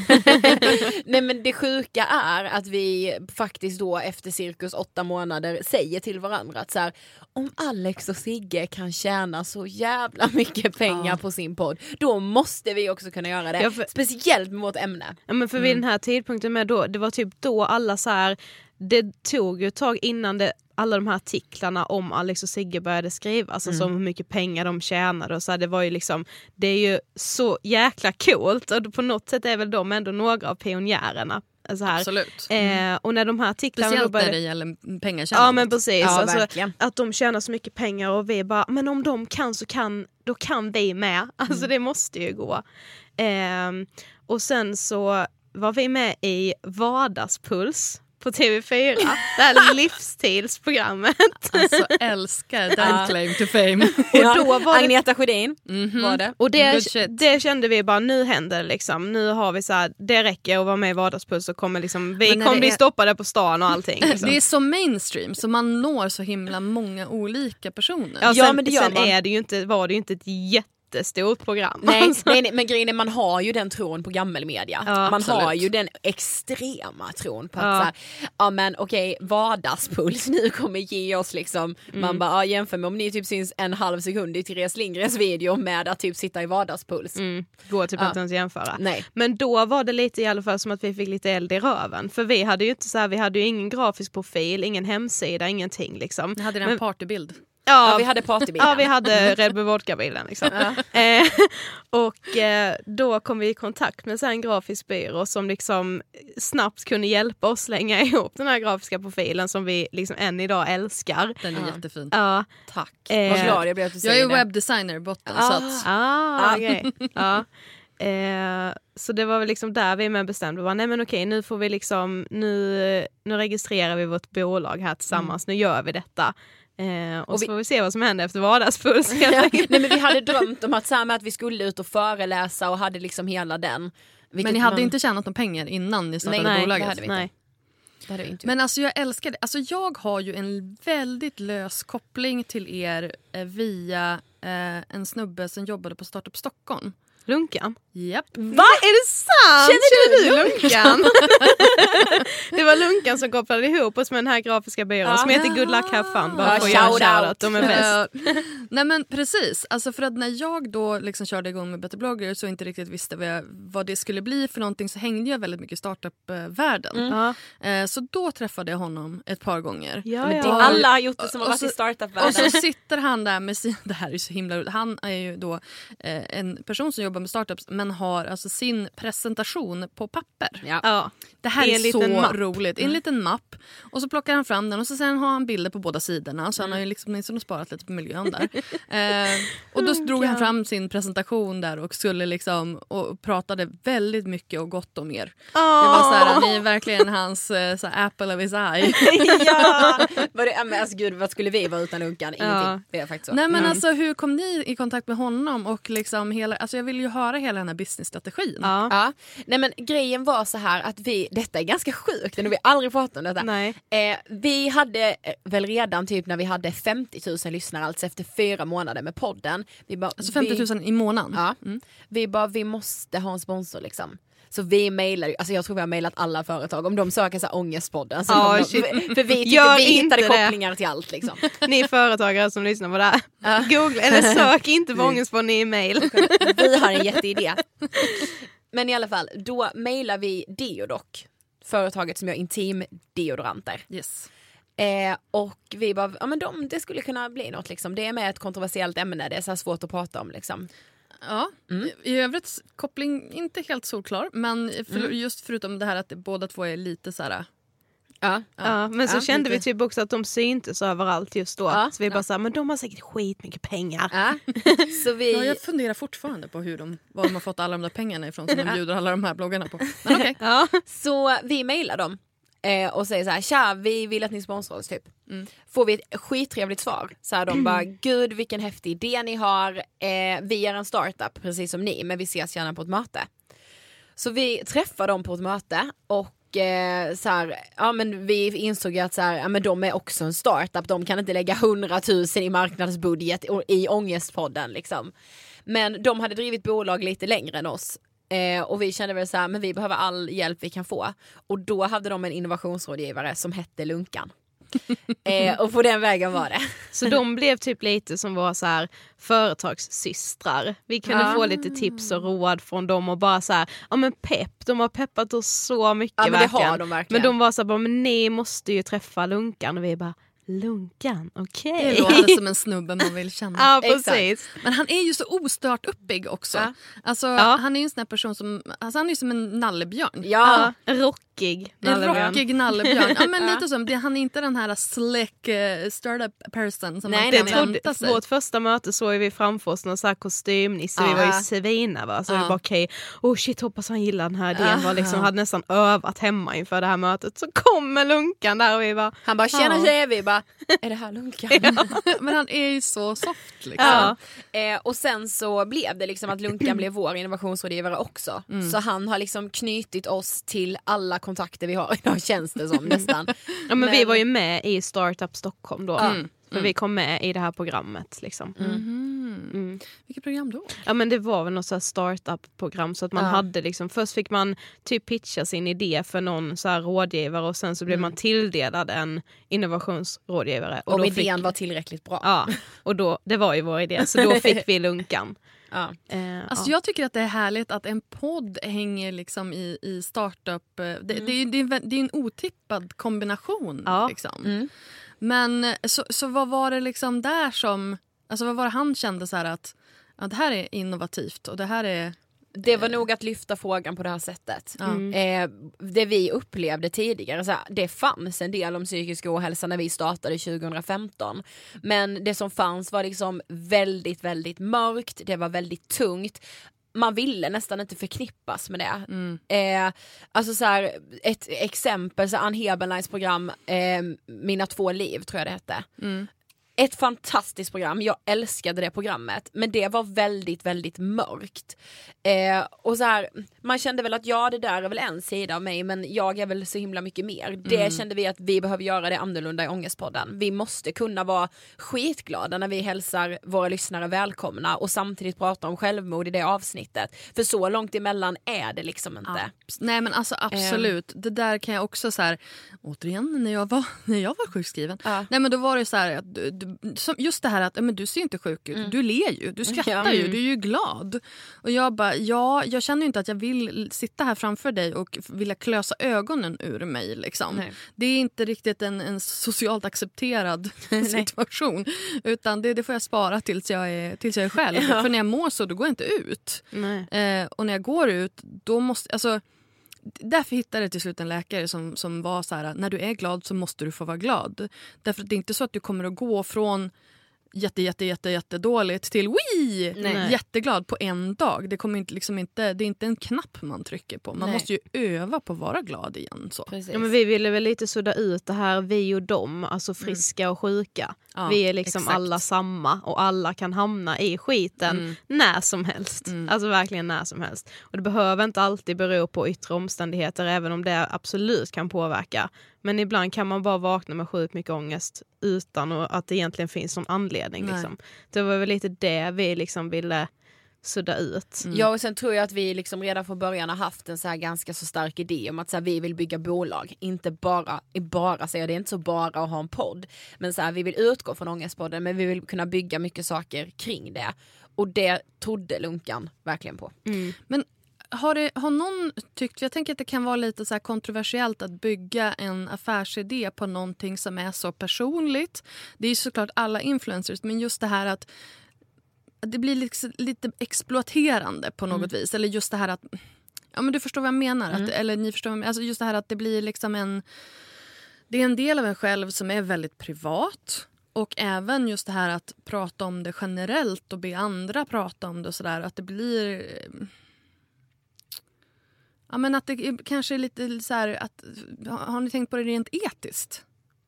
Nej, men det sjuka är att vi faktiskt då efter cirkus åtta månader säger till varandra att så här, om Alex och Sigge kan tjäna så jävla mycket pengar Ja. på sin podd, då måste vi också kunna göra det. Ja, för- Speciellt med vårt ämne. Ja, men för vid den här tidpunkten med då, det var typ då alla så här, det tog ju ett tag innan det, alla de här artiklarna om Alex och Sigge började skrivas, alltså Mm. om hur mycket pengar de tjänade och så här, det var ju liksom, det är ju så jäkla coolt och på något sätt är väl de ändå några av pionjärerna. Så här. Absolut. Eh, och när de här artiklarna då Speciellt började... när det gäller pengar. Ja, men precis. Ja, alltså, verkligen. att de tjänar så mycket pengar och vi bara, men om de kan så kan, då kan vi med. Alltså det måste ju gå. Eh, och sen så var vi med i Vardagspuls på T V fyra. Det här livsstilsprogrammet. Alltså älskar that claim to fame. Ja, Och då var det Agneta Sjödin Mhm. var det. Och det, Good shit. det kände vi bara, nu händer det liksom. Nu har vi så här, det räcker att vara med i Vardagspuls och kommer liksom, vi Men när kommer det bli är- stoppade på stan och allting. Liksom. Det är så mainstream, så man når så himla många olika personer. Ja, Ja, sen, men det gör sen man. är det ju inte, var det ju inte ett jättestort program. Nej, Alltså. nej, nej, men grejen är, man har ju den tron på gammelmedia. Ja, man absolut. har ju den extrema tron på att Ja. så här, ja men okej, vardagspuls nu kommer ge oss liksom, Mm. man bara, ja, jämför med om ni typ syns en halv sekund i Therese Lindgrens video med att typ sitta i vardagspuls. Mm, går typ Ja. inte ens att jämföra. Nej. Men då var det lite i alla fall som att vi fick lite eld i röven. För vi hade ju inte så här, vi hade ju ingen grafisk profil, ingen hemsida, ingenting liksom. Jag hade en Men- partybild. Ja, vi hade partybilden. Ja, vi hade Red Bull Vodka-bilden liksom. eh, och eh, då kom vi i kontakt med så här en grafisk byrå som liksom snabbt kunde hjälpa oss slänga ihop den här grafiska profilen som vi liksom än idag älskar. Den är jättefin. Ja. Tack. Eh, Vad glad jag blev att du Jag säger är det. webbdesigner i botten. Ah. Så att, Ah, Ja. okej. Ja. Eh, så det var väl liksom där vi med bestämde. Var, nej men okej, nu får vi liksom, nu, nu registrerar vi vårt bolag här tillsammans. Nu gör vi detta. Eh, och, Och så vi- får vi se vad som händer efter vardagspuls. Ja, nej, men vi hade drömt om att, så här, med att vi skulle ut och föreläsa och hade liksom hela den. Vilket men ni hade man- inte tjänat någon pengar innan ni startade Nej, bolaget? det hade vi inte. Nej. Det hade vi inte gjort. Men alltså jag älskar det. Alltså jag har ju en väldigt lös koppling till er eh, via eh, en snubbe som jobbade på Startup Stockholm. Lunkan. Japp. Va? Är det sant? Känner du Lunkan? Det var Lunkan som kopplade ihop oss med den här grafiska byrån Ja. som heter Good Luck Have Fun. Bara Ja, för att göra en shout shoutout. out. De är bäst. Eh, Nej men precis, alltså för att när jag då liksom körde igång med Better Blogger så inte riktigt visste vad, jag, vad det skulle bli för någonting, så hängde jag väldigt mycket i startup-världen. Ja. Eh, så då träffade jag honom ett par gånger. Ja, Men ja. det, alla har gjort det som har Och varit så- i Och startup-världen. så sitter han där med sin, det här är så himla roligt. Han är ju då eh, en person som jobbar med startups men har alltså sin presentation på papper. Ja. Ja. Det här I är en så liten mapp. roligt. I en liten mapp. Och så plockar han fram den och så sen har han bilder på båda sidorna. Så han har ju liksom åtminstone sparat lite på miljön där. eh, och då drog han fram sin presentation där och skulle liksom och pratade väldigt mycket och gott om er. Det var så här, ni är verkligen hans eh, så här, apple of his eye. Ja! Var det, men alltså, gud, vad skulle vi vara utan Lunkan? Ingenting. Ja. Det är faktiskt så. Nej men alltså hur kom ni i kontakt med honom och liksom hela, alltså jag vill ju höra hela den här businessstrategin. Ja. Ja. Nej, men grejen var så här att vi, detta är ganska sjukt, vi har aldrig pratat om detta. Nej. Eh, vi hade eh, väl redan typ när vi hade femtio tusen lyssnare, alltså efter fyra månader med podden. Vi bara, Alltså femtio tusen i månaden. Ja, Mm. vi bara, vi måste ha en sponsor liksom. Så vi mejlar, alltså jag tror vi har mejlat alla företag om de söker så här ångestpodden. Så Ja, de, shit. för, för vi tyckte Gör vi hittade inte det. kopplingar till allt liksom. Ni företagare som lyssnar på det här. Googla eller sök inte på ångestpodden i e-mail. Vi har en jätteidé. Men i alla fall, då mejlar vi Deodoc, företaget som gör intimdeodoranter. Yes. Eh, och vi bara, ja men de, det skulle kunna bli något liksom. Det är med ett kontroversiellt ämne, det är så här svårt att prata om liksom. Ja, Mm. i övrigt koppling inte helt solklar, men för, Mm. just förutom det här att båda två är lite så här Ja, Ja, men så ja, kände lite. vi typ också att de syntes överallt just då. Ja, så vi ja. bara såhär, men de har säkert skitmycket pengar. Ja. Så vi... Ja, jag funderar fortfarande på hur de, var de har fått alla de där pengarna ifrån som de bjuder alla de här bloggarna på. Men okej. Ja. Så vi mejlar dem eh, och säger så här: tja, vi vill att ni sponsrar oss typ. Mm. Får vi ett skittrevligt svar. Så här, de bara, gud vilken häftig idé ni har. Eh, vi är en startup precis som ni, men vi ses gärna på ett möte. Så vi träffar dem på ett möte och eh, så här, ja, men vi insåg att så här, ja, men de är också en startup. De kan inte lägga hundratusen i marknadsbudget i Ångestpodden liksom. Men de hade drivit bolag lite längre än oss. Eh, och vi kände väl så här, men vi behöver all hjälp vi kan få. Och då hade de en innovationsrådgivare som hette Lunkan. eh, och på den vägen var det. Så de blev typ lite som var så här företagssystrar. Vi kunde Ja. få lite tips och råd från dem och bara så här, ja men pepp, de har peppat oss så mycket Ja, men det verkligen. har de verkligen. Men de var så här, bara, men ni måste ju träffa Lunkan och vi bara, Lunkan, okej. Det låter som en snubbe man vill känna. Ja, Exakt. precis. Men han är ju så ostört uppig också. Ja. Alltså, Ja. Han är ju en sån här person som, alltså han är ju som en nallebjörn. Ja, Ja, rockig En nallebjörn. rockig nallebjörn. Ja, men Ja. lite som, det, han är inte den här slick uh, startup person som Nej, man nej, kan Det men- trodde, vänta sig. vårt första möte såg vi framför oss någon så här kostymnisse. Vi Ja. var ju svina va. Så Ja. vi bara okej, oh shit hoppas han gillar den här idén. Ja. Var liksom, hade nästan övat hemma inför det här mötet. Så kommer Lunkan där och vi bara han bara, tjena Ja. tjejer, vi bara, är det här Lunkan? Men han är ju så soft liksom. Ja. Eh, och sen så blev det liksom att Lunkan blev vår innovationsrådgivare också. Mm. Så han har liksom knutit oss till alla kontakter vi har idag, känns det som nästan. Ja, men, vi Men- var ju med i Startup Stockholm då. Mm. För vi kom med i det här programmet liksom. Mhm. Mm. Vilket program då? Ja men det var väl något så här startup-program så att man Ja. hade liksom, först fick man typ pitcha sin idé för någon så här rådgivare och sen så blev man tilldelad en innovationsrådgivare. Om då idén fick, var tillräckligt bra. Ja, och då, det var ju vår idé så då fick vi Lunkan. Ja. Eh, Alltså ja. jag tycker att det är härligt att en podd hänger liksom i, i startup. eh, Det, det, är, det, är, en vä- det är en otippad kombination. Ja. Liksom. Mm. Men eh, så, så vad var det liksom där som... Alltså vad var det han kände så här att, att det här är innovativt och det här är... Det var nog att lyfta frågan på det här sättet. Ja. Mm. Eh, det vi upplevde tidigare, så här, det fanns en del om psykisk ohälsa när vi startade tjugohundrafemton. Men det som fanns var liksom väldigt, väldigt mörkt. Det var väldigt tungt. Man ville nästan inte förknippas med det. Mm. Eh, alltså så här, ett exempel, så Ann Heberleins program eh, Mina två liv tror jag det hette. Mm. Ett fantastiskt program, jag älskade det programmet, men det var väldigt, väldigt mörkt. Eh, och så här, man kände väl att ja, det där är väl en sida av mig, men jag är väl så himla mycket mer. Det Mm. kände vi att vi behöver göra det annorlunda i Ångestpodden. Vi måste kunna vara skitglada när vi hälsar våra lyssnare välkomna och samtidigt prata om självmord i det avsnittet. För så långt emellan är det liksom inte. Ja. Nej men alltså absolut. Det där kan jag också så här, återigen när jag var, när jag var sjukskriven. Ja. Nej men då var det så här att du, du, som- just det här att men du ser inte sjuk ut. Mm. Du ler ju, du skrattar Ja. ju, du är ju glad. Och jag bara, ja, jag känner ju inte att jag vill sitta här framför dig och vilja klösa ögonen ur mig liksom. Nej. Det är inte riktigt en, en socialt accepterad situation. Utan det, det får jag spara tills jag är, tills jag är själv. Ja. För när jag mår så, då går jag inte ut. Nej. Eh, och när jag går ut, då måste... Alltså, därför hittade jag till slut en läkare som, som var så här: när du är glad så måste du få vara glad. Därför att det är inte så att du kommer att gå från jätte, jätte, jätte, jätte dåligt till wii, Nej. jätteglad på en dag. Det, kommer inte, liksom inte, det är inte en knapp man trycker på. Man Nej. måste ju öva på att vara glad igen. Så. Precis. Ja, men vi ville väl lite sudda ut det här vi och dem, alltså friska och sjuka. Ja, vi är liksom exakt. alla samma och alla kan hamna i skiten Mm. när som helst. Mm. Alltså verkligen när som helst. Och det behöver inte alltid bero på yttre omständigheter även om det absolut kan påverka. Men ibland kan man bara vakna med sjukt mycket ångest utan att det egentligen finns någon anledning. Nej. Liksom. Det var väl lite det vi liksom ville sudda ut. Mm. Ja, och sen tror jag att vi liksom redan från början har haft en så här ganska så stark idé om att så här, vi vill bygga bolag. Inte bara, bara säger det är inte så bara att ha en podd. Men så här, vi vill utgå från Ångestpodden, men vi vill kunna bygga mycket saker kring det. Och det trodde Lunkan verkligen på. Mm. Men har, det, har någon tyckt, jag tänker att det kan vara lite så här kontroversiellt att bygga en affärsidé på någonting som är så personligt. Det är ju såklart alla influencers, men just det här att det blir liksom lite exploaterande på något vis. Eller just det här att, ja men du förstår vad jag menar. Mm. Att, eller ni förstår vad jag menar. Alltså just det här att det blir liksom en... Det är en del av en själv som är väldigt privat. Och även just det här att prata om det generellt och be andra prata om det och sådär. Att det blir... Ja, men att det kanske är lite så här... Att, har ni tänkt på det rent etiskt?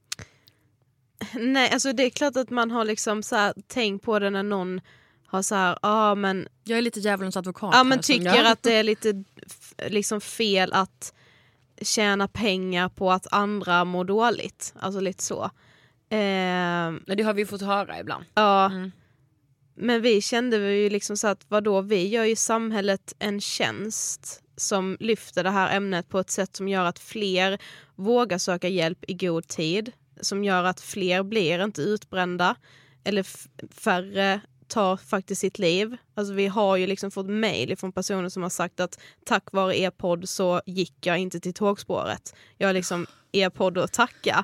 Nej, alltså det är klart att man har liksom så här, tänkt på det när någon har så här, ja ah, men... Jag är lite djävulens advokat. Ja, men här, tycker jag. Att det är lite liksom fel att tjäna pengar på att andra mår dåligt. Alltså lite så. Eh, det har vi fått höra ibland. Ja. Mm. Men vi kände ju liksom så att vadå, vi gör ju samhället en tjänst som lyfter det här ämnet på ett sätt som gör att fler vågar söka hjälp i god tid. Som gör att fler blir inte utbrända. Eller f- färre tar faktiskt sitt liv. Alltså vi har ju liksom fått mejl från personer som har sagt att tack vare er podd så gick jag inte till tågspåret. Jag har liksom er podd att tacka.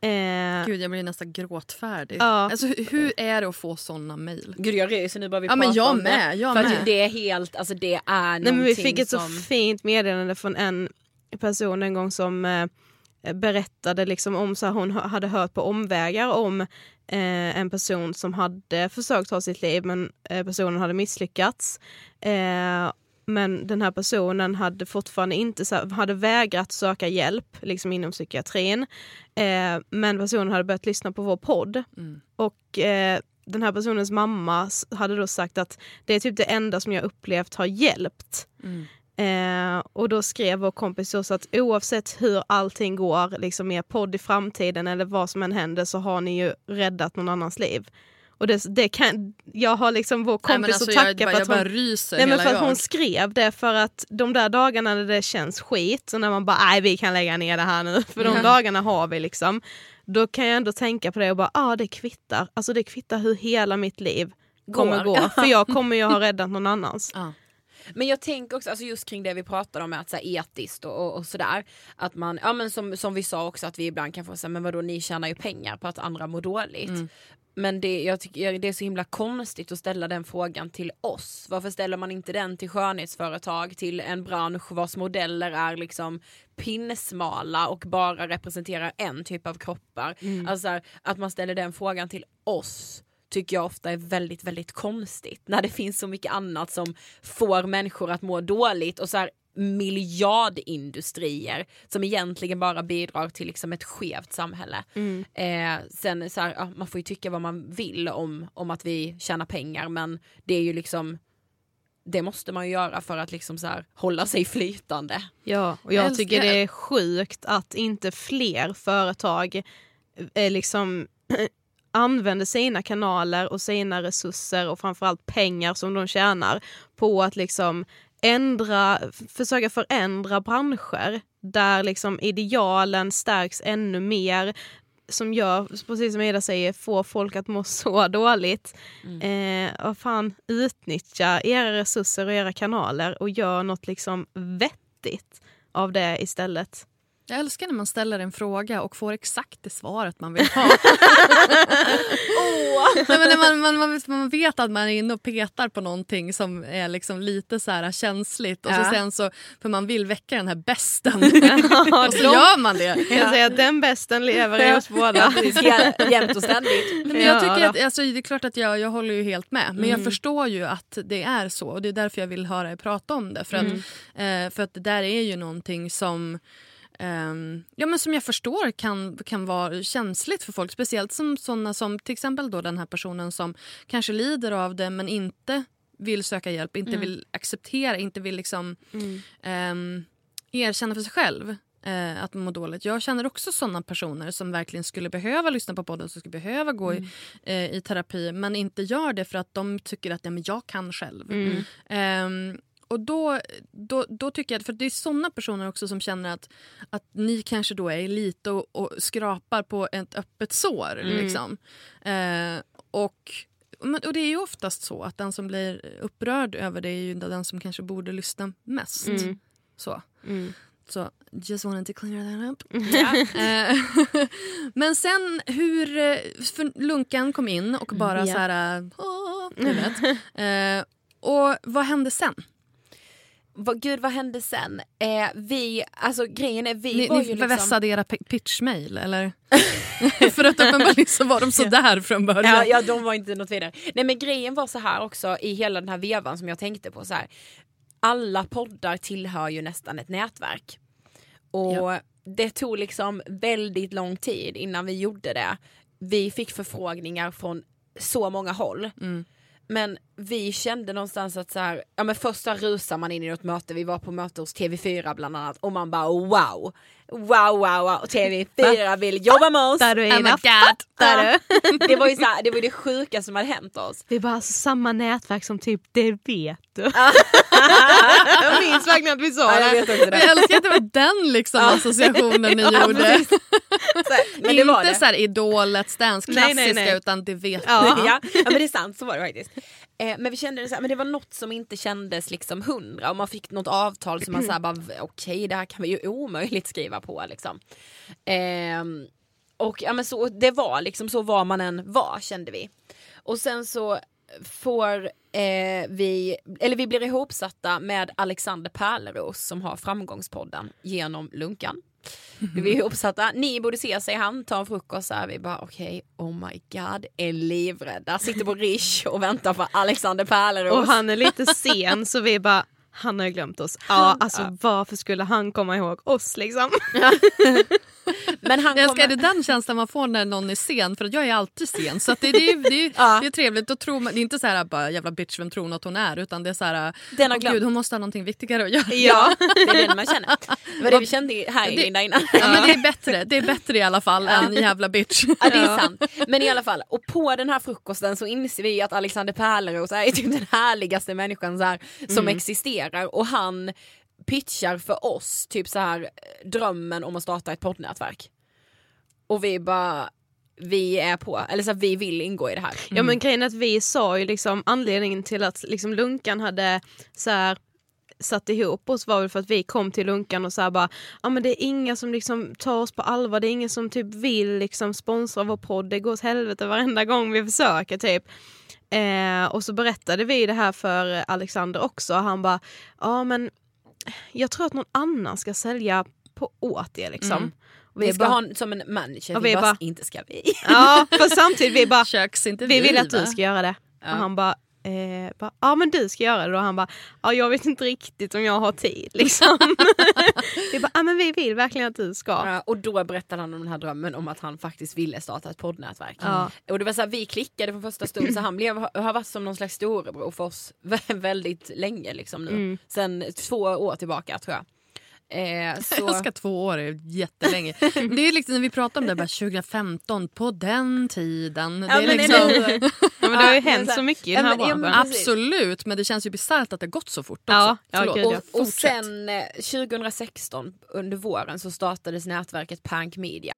Eh, Gud, jag blir nästan gråtfärdig. Ja. Alltså, hur är det att få såna mejl? Gud, jag reser nu bara vi ja, pratar men jag om med, det. jag för med. att det är helt, alltså det är Nej, men vi fick ett som... så fint meddelande från en person en gång som eh, berättade liksom om så här, hon hade hört på omvägar om eh, en person som hade försökt ta sitt liv men eh, personen hade misslyckats. Eh, men den här personen hade fortfarande inte så här, hade vägrat söka hjälp liksom inom psykiatrin. Eh, men personen hade börjat lyssna på vår podd. Mm. Och eh, den här personens mamma hade då sagt att det är typ det enda som jag upplevt har hjälpt. Mm. Eh, och då skrev vår kompis så att oavsett hur allting går liksom med podd i framtiden eller vad som än händer så har ni ju räddat någon annans liv. Och det, det kan, jag har liksom vår kompis alltså, att tacka jag, bara, för att, jag hon, bara ryser nej, men för att jag. hon skrev det för att de där dagarna när det känns skit så när man bara nej vi kan lägga ner det här nu för de mm. dagarna har vi liksom. Då kan jag ändå tänka på det och bara ja ah, det kvittar. Alltså det kvittar hur hela mitt liv kommer går. gå. För jag kommer ju ha räddat någon annans. Ja. Men jag tänker också alltså just kring det vi pratade om att så här, etiskt och, och, och sådär att man, ja men som, som vi sa också att vi ibland kan få säga men vadå ni tjänar ju pengar på att andra mår dåligt. Mm. Men det, jag tycker det är så himla konstigt att ställa den frågan till oss. Varför ställer man inte den till skönhetsföretag, till en bransch vars modeller är liksom pinsmala och bara representerar en typ av kroppar. Mm. Alltså här, att man ställer den frågan till oss tycker jag ofta är väldigt, väldigt konstigt. När det finns så mycket annat som får människor att må dåligt och så här miljardindustrier som egentligen bara bidrar till liksom ett skevt samhälle. Mm. Eh, sen så här, ja, man får ju tycka vad man vill om, om att vi tjänar pengar men det är ju liksom det måste man ju göra för att liksom så här, hålla sig flytande. Ja, och jag tycker det är sjukt att inte fler företag är liksom använder sina kanaler och sina resurser och framförallt pengar som de tjänar på att liksom ändra, försöka förändra branscher där liksom idealen stärks ännu mer som gör, precis som Ida säger, får folk att må så dåligt. Mm. Eh, och fan, utnyttja era resurser och era kanaler och gör något liksom vettigt av det istället. Jag älskar när man ställer en fråga och får exakt det svaret man vill ha. oh. Nej, men man, man, man, man vet att man är inne och petar på någonting som är liksom lite så här känsligt. Och ja. så sen så, för man vill väcka den här bästen. och så gör man det. Jag kan säga att den bästen lever i oss båda. Jämt och ständigt. Men jag tycker att, alltså, det är klart att jag, jag håller ju helt med. Men mm. jag förstår ju att det är så. Och det är därför jag vill höra er prata om det. För att, mm. eh, för att det där är ju någonting som... Um, ja, men som jag förstår kan, kan vara känsligt för folk. Speciellt som sådana som till exempel då den här personen som kanske lider av det men inte vill söka hjälp, inte mm. vill acceptera, inte vill liksom mm. um, erkänna för sig själv uh, att man mår dåligt. Jag känner också sådana personer som verkligen skulle behöva lyssna på podden, som skulle behöva gå mm. i, uh, i terapi men inte gör det för att de tycker att ja, men jag kan själv. Mm. Um, Och då, då, då tycker jag, för det är sådana personer också som känner att, att ni kanske då är lite och, och skrapar på ett öppet sår. Mm. Liksom. Eh, och, och det är ju oftast så att den som blir upprörd över det är ju den som kanske borde lyssna mest. Mm. Så. Mm. Så, just wanted to clear that up. Yeah. Men sen hur för Lunkan kom in och bara yeah. så här, åh, du vet. Eh, och vad hände sen? vad, gud vad hände sen? Eh, vi, alltså grejen är vi Ni, var ni ju liksom... vässade era p- pitchmail eller? För att uppenbarligen så var de så där från början. Ja, ja, de var inte något vidare. Nej, men grejen var så här också i hela den här vevan som jag tänkte på så här. Alla poddar tillhör ju nästan ett nätverk. Och ja. Det tog liksom väldigt lång tid innan vi gjorde det. Vi fick förfrågningar från så många håll. Mm. Men vi kände någonstans att så här, ja men första rusar man in i något möte. Vi var på möte hos T V fyra bland annat. Och man bara wow. Wow, wow, wow. T V fyra vill jobba med oss. Där du är oh my God. Det var ju så här, det var det sjuka som hade hänt oss. Det är bara alltså samma nätverk som typ, det vet du. Jag minns verkligen att vi sa ja, det. Jag, vet också det. Jag älskar att det var den liksom associationen ni ja, gjorde. Så här, men det var inte det. Så här Idolets dance klassiska nej, nej, nej. Utan det vet ja. du. Ja. Ja, men det är sant, så var det faktiskt. Eh, men vi kände det så här, men det var något som inte kändes liksom hundra. Och man fick något avtal som man sa bara okej, okay, det här kan vi ju omöjligt skriva på liksom. Eh, och ja, men så det var liksom så var man än var, kände vi. Och sen så får eh, vi, eller vi blir ihopsatta med Alexander Pärleros som har Framgångspodden genom Lunkan. Vi är ihopsatta, ni borde se sig han, ta en frukost så här, vi bara okej, okay, oh my god, är livrädda, sitter på Rish och väntar på Alexander Pärleros. Och han är lite sen så vi bara, han har ju glömt oss. Ja, alltså ja. Varför skulle han komma ihåg oss liksom? Ja. Men han jag kommer... älskar det den känslan man får när någon är sen. För att jag är alltid sen. Så att det, det, det, det, ja. det är trevligt. Då tror man, det är inte så här bara jävla bitch vem tror att hon är. Utan det är så här, den har oh, gud, hon måste ha någonting viktigare att göra. Ja, det är det man känner. Det var det vi kände här i Linda innan. Ja, men det är bättre. Det är bättre i alla fall ja. än jävla bitch. Ja, det är sant. Men i alla fall, och på den här frukosten så inser vi att Alexander Pärleros är typ den härligaste människan så här, som mm. existerar. Och han pitchar för oss typ så här drömmen om att starta ett poddnätverk. Och vi bara, vi är på, eller så här, vi vill ingå i det här. Mm. Ja men grejen är att vi sa ju liksom anledningen till att liksom Lunkan hade så här satt ihop oss var väl för att vi kom till Lunkan och så här bara, ja men det är inga som liksom tar oss på allvar, det är ingen som typ vill liksom sponsra vår podd, det går åt helvete varenda gång vi försöker typ. Eh, och så berättade vi det här för Alexander också, han bara, ja men jag tror att någon annan ska sälja på åt er liksom. Mm. Vi ska bara, ha som en manager, vi, vi bara, bara, inte ska vi. Ja, för samtidigt vi bara, vi, vi vill att du ska göra det. Ja. Och han bara, eh, bara, ja men du ska göra det. Och han bara, ja jag vet inte riktigt om jag har tid liksom. Vi bara, ja men vi vill verkligen att du ska. Ja, och då berättade han om den här drömmen om att han faktiskt ville starta ett poddnätverk. Ja. Och det var så här, vi klickade från första stund, så han blev, har varit som någon slags storebror för oss väldigt länge liksom nu. Mm. Sen två år tillbaka tror jag. Eh, så... Jag ska två år är jättelänge. Det är liksom när vi pratar om det bara tjugo femton på den tiden. Det, ja, är men liksom... det, ja, men det har ju hänt så mycket i den här ja, men, ja, absolut, men det känns ju bisarrt att det gått så fort också. Ja, ja, och, och, och sen eh, tjugo sexton under våren så startades nätverket Pank Media.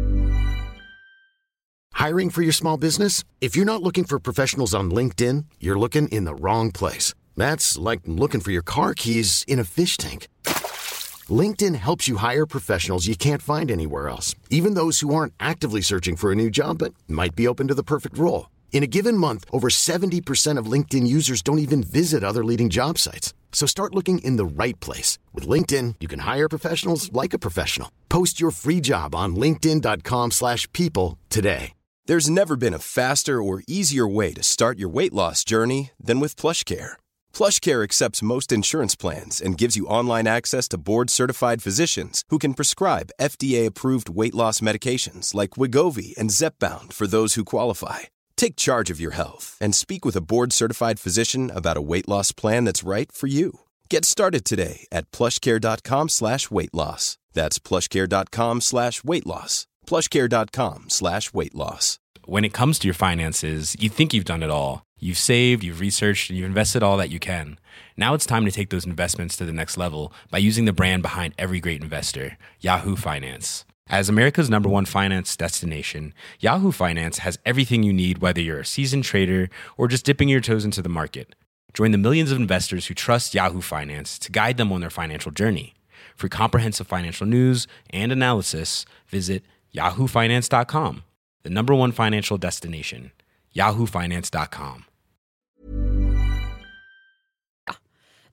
Hiring for your small business? If you're not looking for professionals on LinkedIn, you're looking in the wrong place. That's like looking for your car keys in a fish tank. LinkedIn helps you hire professionals you can't find anywhere else, even those who aren't actively searching for a new job but might be open to the perfect role. In a given month, over seventy percent of LinkedIn users don't even visit other leading job sites. So start looking in the right place. With LinkedIn, you can hire professionals like a professional. Post your free job on linkedin dot com slash people today. There's never been a faster or easier way to start your weight loss journey than with PlushCare. PlushCare accepts most insurance plans and gives you online access to board-certified physicians who can prescribe F D A-approved weight loss medications like Wegovy and Zepbound for those who qualify. Take charge of your health and speak with a board-certified physician about a weight loss plan that's right for you. Get started today at plushcare.com slash weight loss. That's plushcare.com slash weight loss. plushcare.com slash weight loss. When it comes to your finances, you think you've done it all. You've saved, you've researched, and you've invested all that you can. Now it's time to take those investments to the next level by using the brand behind every great investor, Yahoo Finance. As America's number one finance destination, Yahoo Finance has everything you need, whether you're a seasoned trader or just dipping your toes into the market. Join the millions of investors who trust Yahoo Finance to guide them on their financial journey. For comprehensive financial news and analysis, visit yahoo finance dot com, the number one financial destination, yahoo finance dot com.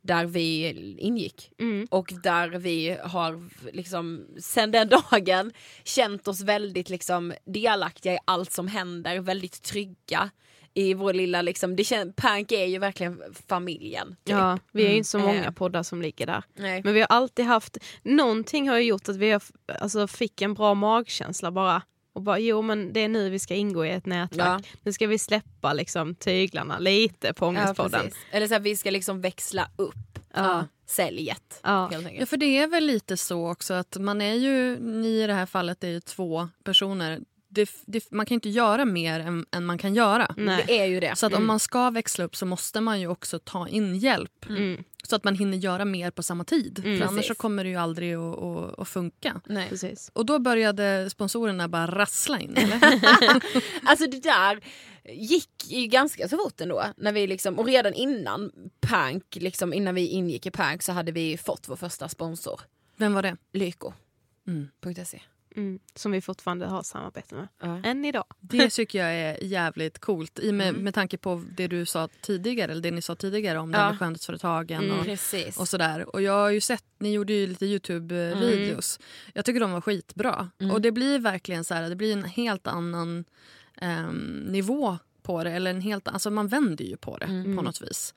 där vi ingick. Mm. Och där vi har liksom sedan den dagen känt oss väldigt liksom delaktiga i allt som händer, väldigt trygga i vår lilla liksom, det kän- Pank är ju verkligen familjen. Typ. Ja, vi är ju Mm. inte så många Eh. poddar som ligger där. Nej. Men vi har alltid haft, någonting har ju gjort att vi har, alltså, fick en bra magkänsla bara. Och bara, jo men det är nu vi ska ingå i ett nätverk. Ja. Nu ska vi släppa liksom tyglarna lite på Ångestpodden. Ja, eller så här, vi ska liksom växla upp Ja. säljet. Ja. Helt enkelt. Ja, för det är väl lite så också att man är ju, ni i det här fallet är ju två personer. Det, det, man kan inte göra mer än, än man kan göra. Nej. Det är ju det. Så att Mm. om man ska växla upp så måste man ju också ta in hjälp. Mm. Så att man hinner göra mer på samma tid. Mm, för annars precis. så kommer det ju aldrig att, att, att funka. Nej. Precis. Och då började sponsorerna bara rassla in, eller? Alltså det där gick ju ganska så fort ändå. När vi liksom, och redan innan Pank, liksom, innan vi ingick i Pank så hade vi fått vår första sponsor. Vem var det? Lyko Mm. punkt se. Mm. Som vi fortfarande har samarbete med. Ja. Än idag. Det tycker jag är jävligt coolt. I med, Mm. med tanke på det du sa tidigare, eller det ni sa tidigare om det Ja. här med skönhetsföretagen Mm. och, Precis. och sådär. Och jag har ju sett, ni gjorde ju lite YouTube-videos. Jag tycker de var skitbra. Mm. Och det blir verkligen så här, det blir en helt annan ehm, nivå på det. Eller en helt, alltså man vänder ju på det Mm. på något vis.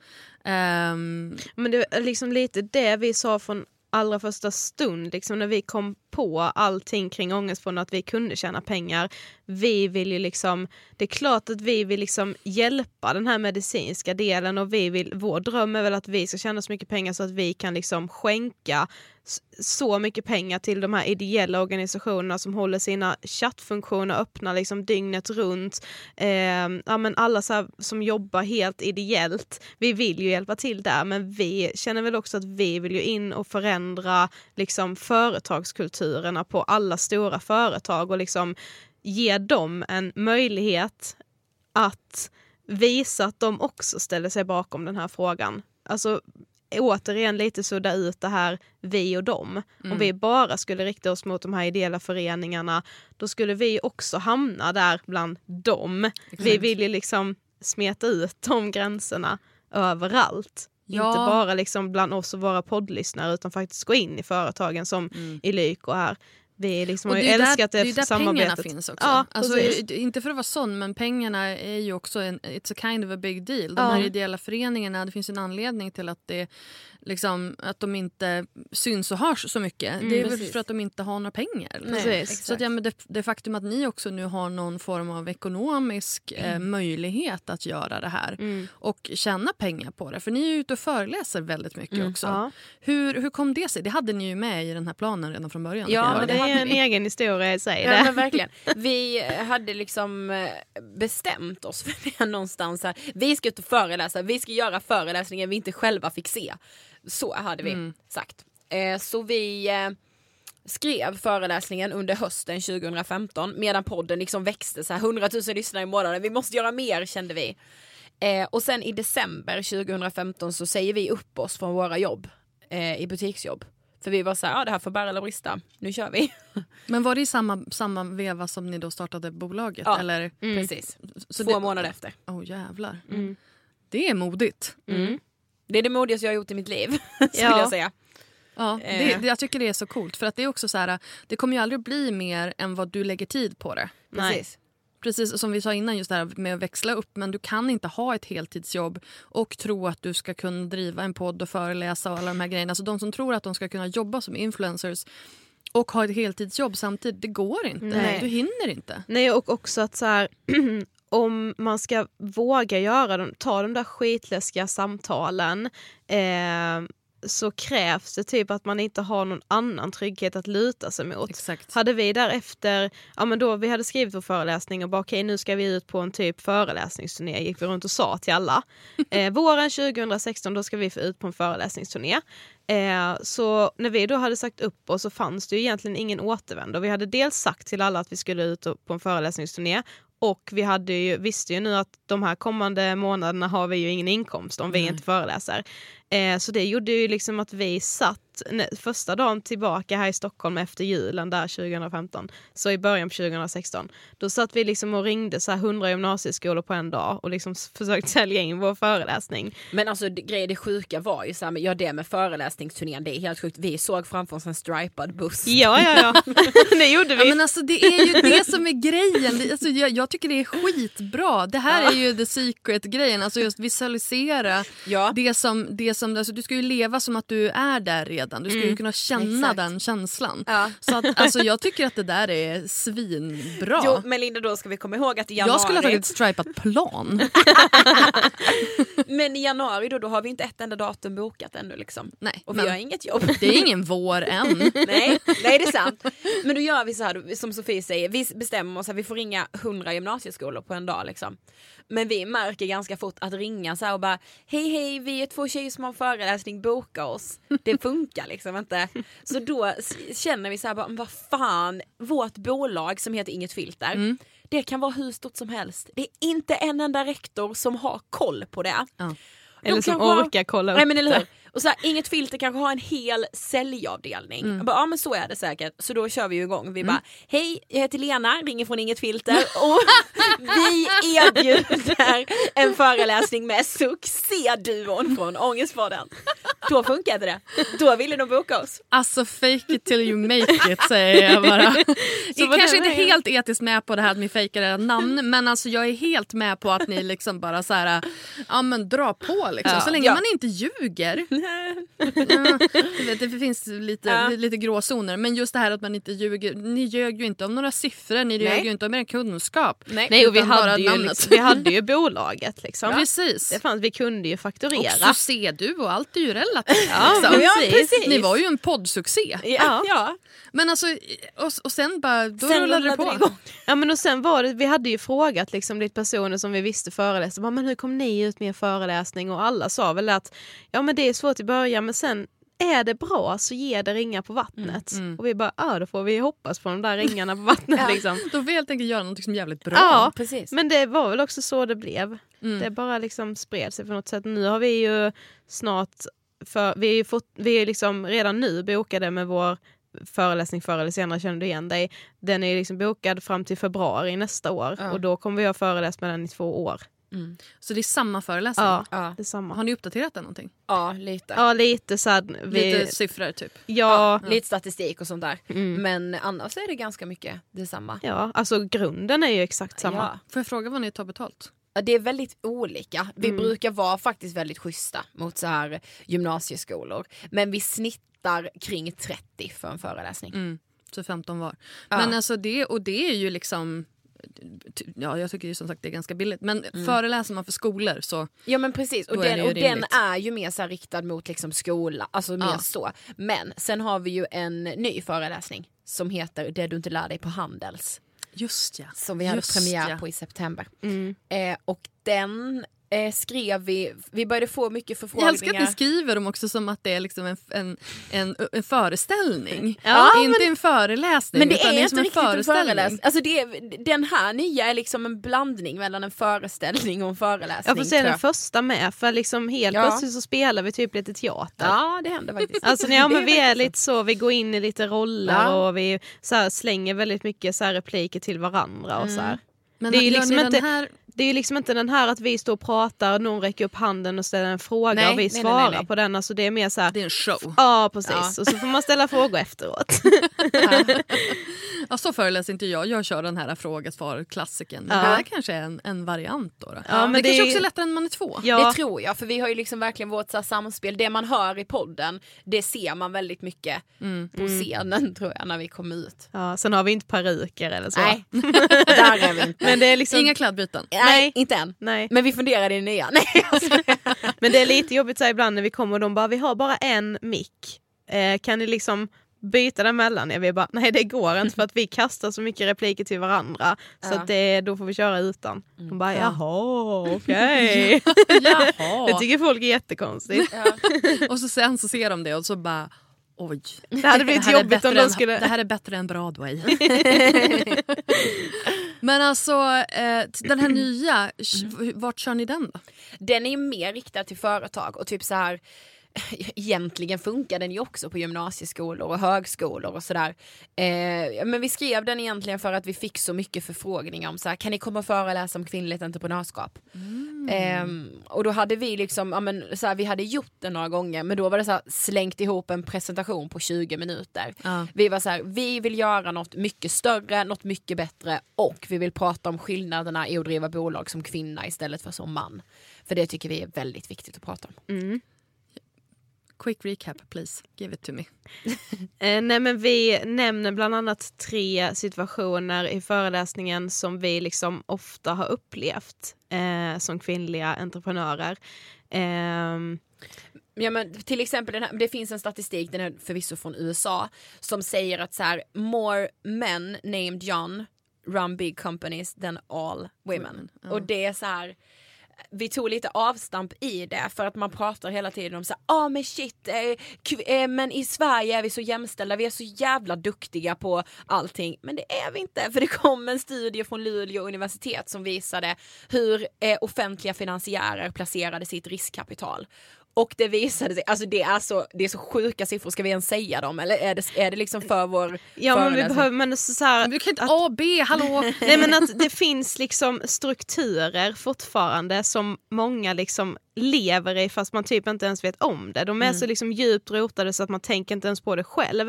Ehm, Men det är liksom lite det vi sa från allra första stund, liksom när vi kom på allting kring Ångestfonden, att vi kunde tjäna pengar. Vi vill ju liksom, det är klart att vi vill liksom hjälpa den här medicinska delen, och vi vill, vår dröm är väl att vi ska tjäna så mycket pengar så att vi kan liksom skänka så mycket pengar till de här ideella organisationerna som håller sina chattfunktioner öppna liksom dygnet runt. Eh, ja, men alla så här, som jobbar helt ideellt. Vi vill ju hjälpa till där, men vi känner väl också att vi vill ju in och förändra liksom företagskulturerna på alla stora företag och liksom ge dem en möjlighet att visa att de också ställer sig bakom den här frågan. Alltså återigen lite sudda ut det här vi och dem. Mm. Om vi bara skulle rikta oss mot de här ideella föreningarna, då skulle vi också hamna där bland dem. Exakt. Vi vill ju liksom smeta ut de gränserna överallt. Ja. Inte bara liksom bland oss och våra poddlyssnare, utan faktiskt gå in i företagen som Mm. i Lyko här. Vi liksom Och har ju det är ju älskat där, det är ju där samarbetet. pengarna finns också. Ja, alltså, precis. inte för att vara sån, men pengarna är ju också en, it's a kind of a big deal. De Ja. här ideella föreningarna, det finns en anledning till att, det, liksom, att de inte syns och hörs så mycket. Mm, det är väl precis. för att de inte har några pengar. Nej, Precis. Så att, ja, men det, det faktum att ni också nu har någon form av ekonomisk eh, möjlighet att göra det här Mm. och tjäna pengar på det. För ni är ju ute och föreläser väldigt mycket Mm. också. Ja. Hur, hur kom det sig? Det hade ni ju med i den här planen redan från början. Ja, kan jag Ja, men det säga. är en egen historia i sig. Ja, Det. men verkligen. Vi hade liksom eh, bestämt oss för det någonstans här. Vi ska ut och föreläsa, vi ska göra föreläsningen vi inte själva fick se. Så hade vi Mm. sagt. Eh, så vi eh, skrev föreläsningen under hösten tjugohundrafemton medan podden liksom växte så här hundratusen lyssnare i månaden. Vi måste göra mer, kände vi. Eh, och sen i december tjugohundrafemton så säger vi upp oss från våra jobb eh, i butiksjobb. För vi var så här, ja det här får bära eller brista. Nu kör vi. Men var det i samma, samma veva som ni då startade bolaget? Ja. Eller? Precis. Så Två det, månader efter. Åh jävlar. Mm. Det är modigt. Mm. Det är det modigaste jag har gjort i mitt liv, skulle Ja. jag säga. Ja, Eh. det, det, jag tycker det är så coolt. För att det är också så här, det kommer ju aldrig bli mer än vad du lägger tid på det. Nej. Precis. Precis som vi sa innan, just det här med att växla upp. Men du kan inte ha ett heltidsjobb och tro att du ska kunna driva en podd och föreläsa och alla de här grejerna. Så de som tror att de ska kunna jobba som influencers och ha ett heltidsjobb samtidigt, det går inte. Nej. Du hinner inte. Nej, och också att så här, om man ska våga göra dem, ta de där skitläskiga samtalen, eh, så krävs det typ att man inte har någon annan trygghet att luta sig mot. Exakt. Hade vi därefter, ja men då vi hade skrivit vår föreläsning och bara okej, nu ska vi ut på en typ föreläsningsturné, gick vi runt och sa till alla. Eh, våren tjugohundrasexton då ska vi få ut på en föreläsningsturné. Eh, så när vi då hade sagt upp oss så fanns det ju egentligen ingen återvändo. Vi hade dels sagt till alla att vi skulle ut på en föreläsningsturné. Och vi hade ju, visste ju nu att de här kommande månaderna har vi ju ingen inkomst om vi Nej. inte föreläser. Eh, så det gjorde ju liksom att vi satt att nä- första dagen tillbaka här i Stockholm efter julen där tjugo femton, så i början på tjugo sexton, då satt vi liksom och ringde så här hundra gymnasieskolor på en dag och liksom försökt sälja in vår föreläsning. Men alltså det, grejer, det sjuka var ju så här, ja det med föreläsningsturnén, det är helt sjukt. Vi såg framför oss en stripad buss. Ja, ja, ja. Det gjorde vi. Ja, men alltså det är ju det som är grejen. Det, alltså, jag, jag tycker det är skitbra. Det här ja. är ju the secret-grejen. Alltså just visualisera ja. det som, det som alltså, du ska ju leva som att du är där redan. Du ska mm. ju kunna känna Exakt. den känslan. Ja. Så att, alltså, jag tycker att det där är svinbra. Jo, men Linda, då ska vi komma ihåg att i januari... Jag skulle ha tagit ett stripat plan. Men i januari då, då har vi inte ett enda datum bokat ännu liksom. Nej, och vi har inget jobb. Det är ingen vår än. nej, nej, det är sant. Men då gör vi så här, som Sofie säger, vi bestämmer oss att vi får ringa hundra gymnasieskolor på en dag liksom. Men vi märker ganska fort att ringa så här och bara hej hej, vi är två tjejer som har föreläsning, boka oss. Det funkar liksom inte. Så då känner vi så här bara, vad fan, vårt bolag som heter Inget Filter, mm. det kan vara hur stort som helst. Det är inte en enda rektor som har koll på det. Ja. Eller som orkar ha... kolla upp Nej, men eller hur? Och så här, Inget Filter kanske har en hel säljavdelning. Mm. Bara, ja men så är det säkert. Så då kör vi ju igång. Vi mm. bara, hej, jag heter Lena, ringer från Inget Filter. Och vi erbjuder en föreläsning med succéduon från Ångestpodden. Då funkar det. Då ville de boka oss. Alltså fake it till you make it, säger jag bara. Jag är kanske inte helt etiskt med på det här att ni fejkar era namn. Men alltså jag är helt med på att ni liksom bara så här, ja men dra på liksom. Ja. Så länge ja. man inte ljuger. Ja, jag vet, det finns lite, ja. lite gråzoner. Men just det här att man inte ljuger. Ni ljög ju inte om några siffror. Ni ljög ju inte om er kunskap. Nej, Nej och vi hade, ju liksom, vi hade ju bolaget liksom. Ja. Precis. Det fanns, vi kunde ju fakturera. Och så ser du och allt är ju relativt. Ja, liksom. Ja, precis. Ni var ju en poddsuccé. Ja. Ja. Men alltså, och, och sen bara, då sen rullade det på. Det igång. Ja, men och sen var det, vi hade ju frågat liksom lite personer som vi visste föreläste. Men hur kom ni ut med er föreläsning? Och alla sa väl att ja men det är svårt i början, men sen är det bra så ger det ringar på vattnet. Mm, mm. Och vi bara, ja då får vi hoppas på de där ringarna på vattnet. Ja. Liksom. Då vill jag helt enkelt göra något som är jävligt bra. Ja, precis. Men det var väl också så det blev. Mm. Det bara liksom spred sig på något sätt. Nu har vi ju snart, för, vi är ju fått, vi är liksom redan nu bokade med vår föreläsning förr eller senare, känner du igen dig. Den är liksom bokad fram till februari nästa år. Ja. Och då kommer vi ha föreläst med den i två år. Mm. Så det är samma föreläsning? Ja, ja, det är samma. Har ni uppdaterat den någonting? Ja, lite. Ja, lite så här, vi... Lite siffror typ? Ja. ja. Lite statistik och sånt där. Mm. Men annars är det ganska mycket detsamma. Ja, alltså grunden är ju exakt samma. Ja. Får jag fråga vad ni tar betalt? Ja, det är väldigt olika. Vi Mm. brukar vara faktiskt väldigt schyssta mot så här gymnasieskolor. Men vi snittar kring trettio för en föreläsning. Mm. Så femton var. Ja. Men alltså det, och det är ju liksom... Ja, jag tycker ju som sagt det är ganska billigt. Men mm. föreläser man för skolor så... Ja, men precis. Och, den, och den är ju mer så här riktad mot liksom skola. Alltså mer ja. så. Men sen har vi ju en ny föreläsning som heter Det du inte lär dig på Handels. Just ja. Som vi hade Just premiär ja. på i september. Mm. Eh, och den... Eh, skrev vi, vi började få mycket förfrågningar. Jag älskar att ni skriver dem också som att det är liksom en, en, en, en föreställning. Ja, inte men, en föreläsning. Men det utan är, det är inte som en riktigt föreställning. en föreläsning. Alltså det är, den här nya är liksom en blandning mellan en föreställning och en föreläsning. Jag får se den första med, för liksom helt ja. plötsligt så spelar vi typ lite teater. Ja, det händer faktiskt. Alltså ja, men vi är lite så, vi går in i lite roller ja. och vi så här, slänger väldigt mycket så här repliker till varandra och mm. så här. Men det är ju liksom inte... här... Det är ju liksom inte den här att vi står och pratar och någon räcker upp handen och ställer en fråga nej, och vi nej, svarar nej, nej. på den. Alltså det är mer så här... Det är en show. Ja, precis. Ja. Och så får man ställa frågor efteråt. Ja. Ja, så föreläser inte jag. Jag kör den här fråga-svar-klassiken. Ja. Det här kanske är en, en variant då. då. Ja, men det, det kanske är... också är lättare än man är två. Ja. Det tror jag, för vi har ju liksom verkligen vårt så här, samspel. Det man hör i podden, det ser man väldigt mycket mm. på scenen mm. tror jag, när vi kommer ut. Ja, sen har vi inte peruker eller så. Nej, där är vi inte. Men det är liksom... Inga kladdbyten. Nej, Nej, inte än. Nej. Men vi funderar i det nya. Nej, alltså. Men det är lite jobbigt så här ibland när vi kommer och de bara, vi har bara en mick. Eh, kan ni liksom byta den mellan er? Vi bara, nej det går inte för att vi kastar så mycket repliker till varandra. Så ja. att det, då får vi köra utan. De bara, jaha, okej. Okay. Jaha. Det tycker folk är jättekonstigt. Ja. Och så sen så ser de det och så bara, oj. Det hade blivit det jobbigt om de skulle... Det här är bättre än Broadway. Men alltså, eh, den här nya, vart kör ni den då? Den är ju mer riktad till företag och typ så här... egentligen funkar den ju också på gymnasieskolor och högskolor och sådär. Eh, men vi skrev den egentligen för att vi fick så mycket förfrågningar om så här, kan ni komma och föreläsa om kvinnligt entreprenörskap? Mm. Eh, och då hade vi liksom, ja, men, så här, vi hade gjort det några gånger, men då var det så här, slängt ihop en presentation på tjugo minuter. Uh. Vi var så här, vi vill göra något mycket större, något mycket bättre, och vi vill prata om skillnaderna i att driva bolag som kvinna istället för som man. För det tycker vi är väldigt viktigt att prata om. Mm. Quick recap, please. Give it to me. eh, nej, men vi nämner bland annat tre situationer i föreläsningen som vi liksom ofta har upplevt eh, som kvinnliga entreprenörer. Eh, Ja, men till exempel, den här, det finns en statistik, den är förvisso från U S A, som säger att så här, more men named John run big companies than all women. women. Mm. Och det är så här, vi tog lite avstamp i det för att man pratar hela tiden om så här, ah, men shit, eh, kv- eh, men i Sverige är vi så jämställda, vi är så jävla duktiga på allting, men det är vi inte, för det kom en studie från Luleå universitet som visade hur eh, offentliga finansiärer placerade sitt riskkapital. Och det visade sig, alltså det är så, det är så sjuka siffror, ska vi ens säga dem? Eller är det, är det liksom för vår Ja, men vi behöver, men så, så här, du kan inte A, B, hallå. Nej, men att det finns liksom strukturer fortfarande som många liksom lever i fast man typ inte ens vet om det. De är mm. så liksom djupt rotade så att man tänker inte ens på det själv.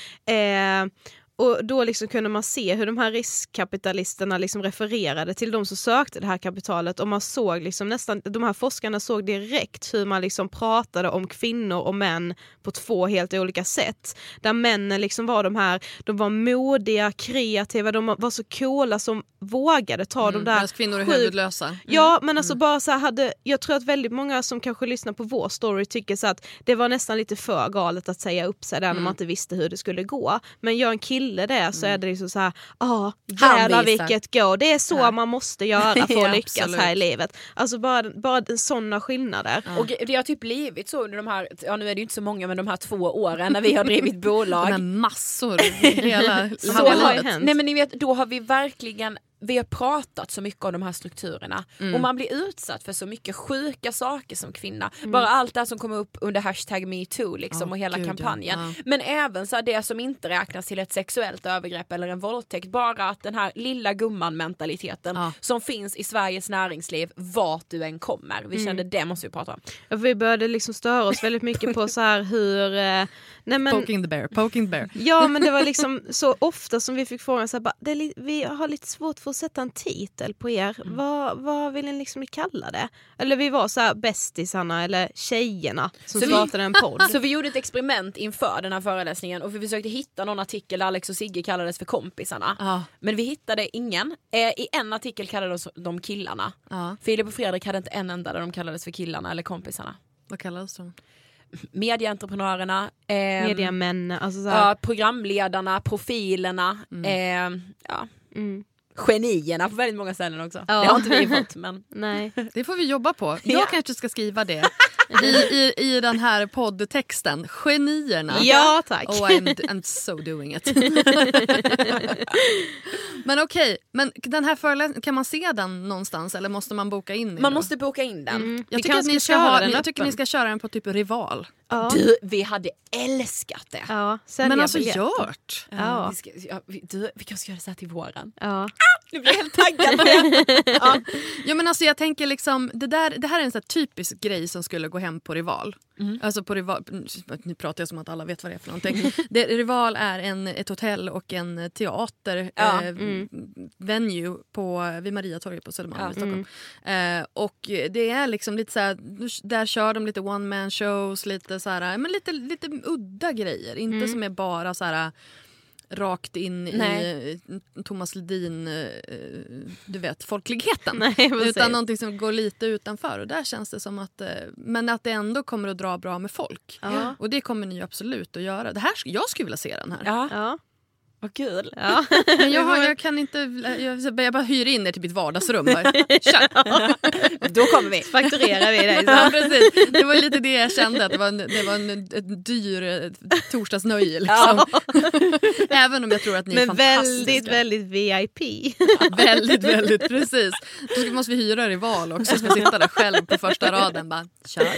Mm. Eh, Och då liksom kunde man se hur de här riskkapitalisterna liksom refererade till de som sökte det här kapitalet, och man såg liksom nästan, de här forskarna såg direkt hur man liksom pratade om kvinnor och män på två helt olika sätt. Där männen liksom var de här, de var modiga, kreativa, de var så coola som vågade ta mm, de där... kvinnor är huvudlösa. Mm. Ja, men alltså mm. bara så här hade, jag tror att väldigt många som kanske lyssnar på vår story tycker så att det var nästan lite för galet att säga upp sig där mm. när man inte visste hur det skulle gå. Men gör en kille det så mm. är det liksom så här, ah, jävlar vilket gå. Det är så ja. man måste göra för att ja, lyckas absolut. här i livet. Alltså bara, bara sådana skillnader. Ja. Och det har typ blivit så under de här, ja nu är det ju inte så många, men de här två åren när vi har drivit bolag. De massor hela, så har det hänt. Nej, men ni vet, då har vi verkligen vi har pratat så mycket om de här strukturerna mm. och man blir utsatt för så mycket sjuka saker som kvinna. Mm. Bara allt det som kommer upp under hashtag MeToo liksom, oh, och hela Gud, kampanjen. Ja. Men även så det som inte räknas till ett sexuellt övergrepp eller en våldtäkt. Bara att den här lilla gumman-mentaliteten ja. som finns i Sveriges näringsliv vart du än kommer. Vi kände mm. det måste vi prata om. Ja, vi började liksom störa oss väldigt mycket på så här hur... Eh, nej men, poking the bear, poking the bear. Ja, men det var liksom så ofta som vi fick frågan så här, bara, det är li- vi har lite svårt för att sätta en titel på er. Mm. Vad, vad vill ni liksom kalla det? Eller vi var så här bästisarna eller tjejerna som så startade vi, en podd. Så vi gjorde ett experiment inför den här föreläsningen och vi försökte hitta någon artikel där Alex och Sigge kallades för kompisarna. Ah. Men vi hittade ingen. Eh, I en artikel kallades de killarna. Ah. Filip och Fredrik hade inte en enda där de kallades för killarna eller kompisarna. Vad kallades de? Medieentreprenörerna, eh, mediamän, alltså så här. Ja, programledarna, profilerna, mm. eh, ja. Mm. genierna på väldigt många ställen också. Ja. Det har inte vi fått, men nej. Det får vi jobba på. Jag ja. kanske ska skriva det i, i, i den här poddtexten. Genierna. Ja, tack. Oh, I'm, I'm so doing it. Men okej, okay, men den här föreläsningen, kan man se den någonstans eller måste man boka in den? Man då? måste boka in den. Mm. Jag, tycker att ni ska ha, jag tycker ni ska köra den på typ Rival. Ja. Du, vi hade älskat det. Ja, men alltså gjort. Ja. Vi, ska, ja, vi, du, vi kan göra det så här till våren. Ja. Nu blir jag helt taggad på det. Ja. Ja, men alltså jag tänker liksom, det, där, det här är en sån här typisk grej som skulle gå hem på Rival. Mm. Alltså på Rival, nu pratar jag som att alla vet vad det är för någonting. Det, Rival är en, ett hotell och en teater ja. eh, mm. venue på, vid Mariatorget på Södermalm ja. i Stockholm. Mm. Eh, och det är liksom lite så här, där kör de lite one man shows, lite så här, men lite, lite udda grejer. Inte mm. som är bara så här rakt in Nej. i Thomas Ledin, du vet, folkligheten. Nej, utan säga. någonting som går lite utanför. Och där känns det som att, men att det ändå kommer att dra bra med folk. Ja. Och det kommer ni ju absolut att göra. Det här, jag skulle vilja se den här. Ja, ja. Vad kul. Ja. Men jag, har, jag kan inte, jag, jag bara hyr in er till mitt vardagsrum. Kör. Ja. Då kommer vi. Fakturerar vi dig. Ja, precis. Det var lite det jag kände. Att det var en, det var en, en dyr torsdagsnöje. Liksom. Ja. Även om jag tror att ni Men är fantastiska. Men väldigt, väldigt V I P. Ja, väldigt, väldigt, precis. Då måste vi hyra er i val också. Ska sitta där själv på första raden. Bara, kör.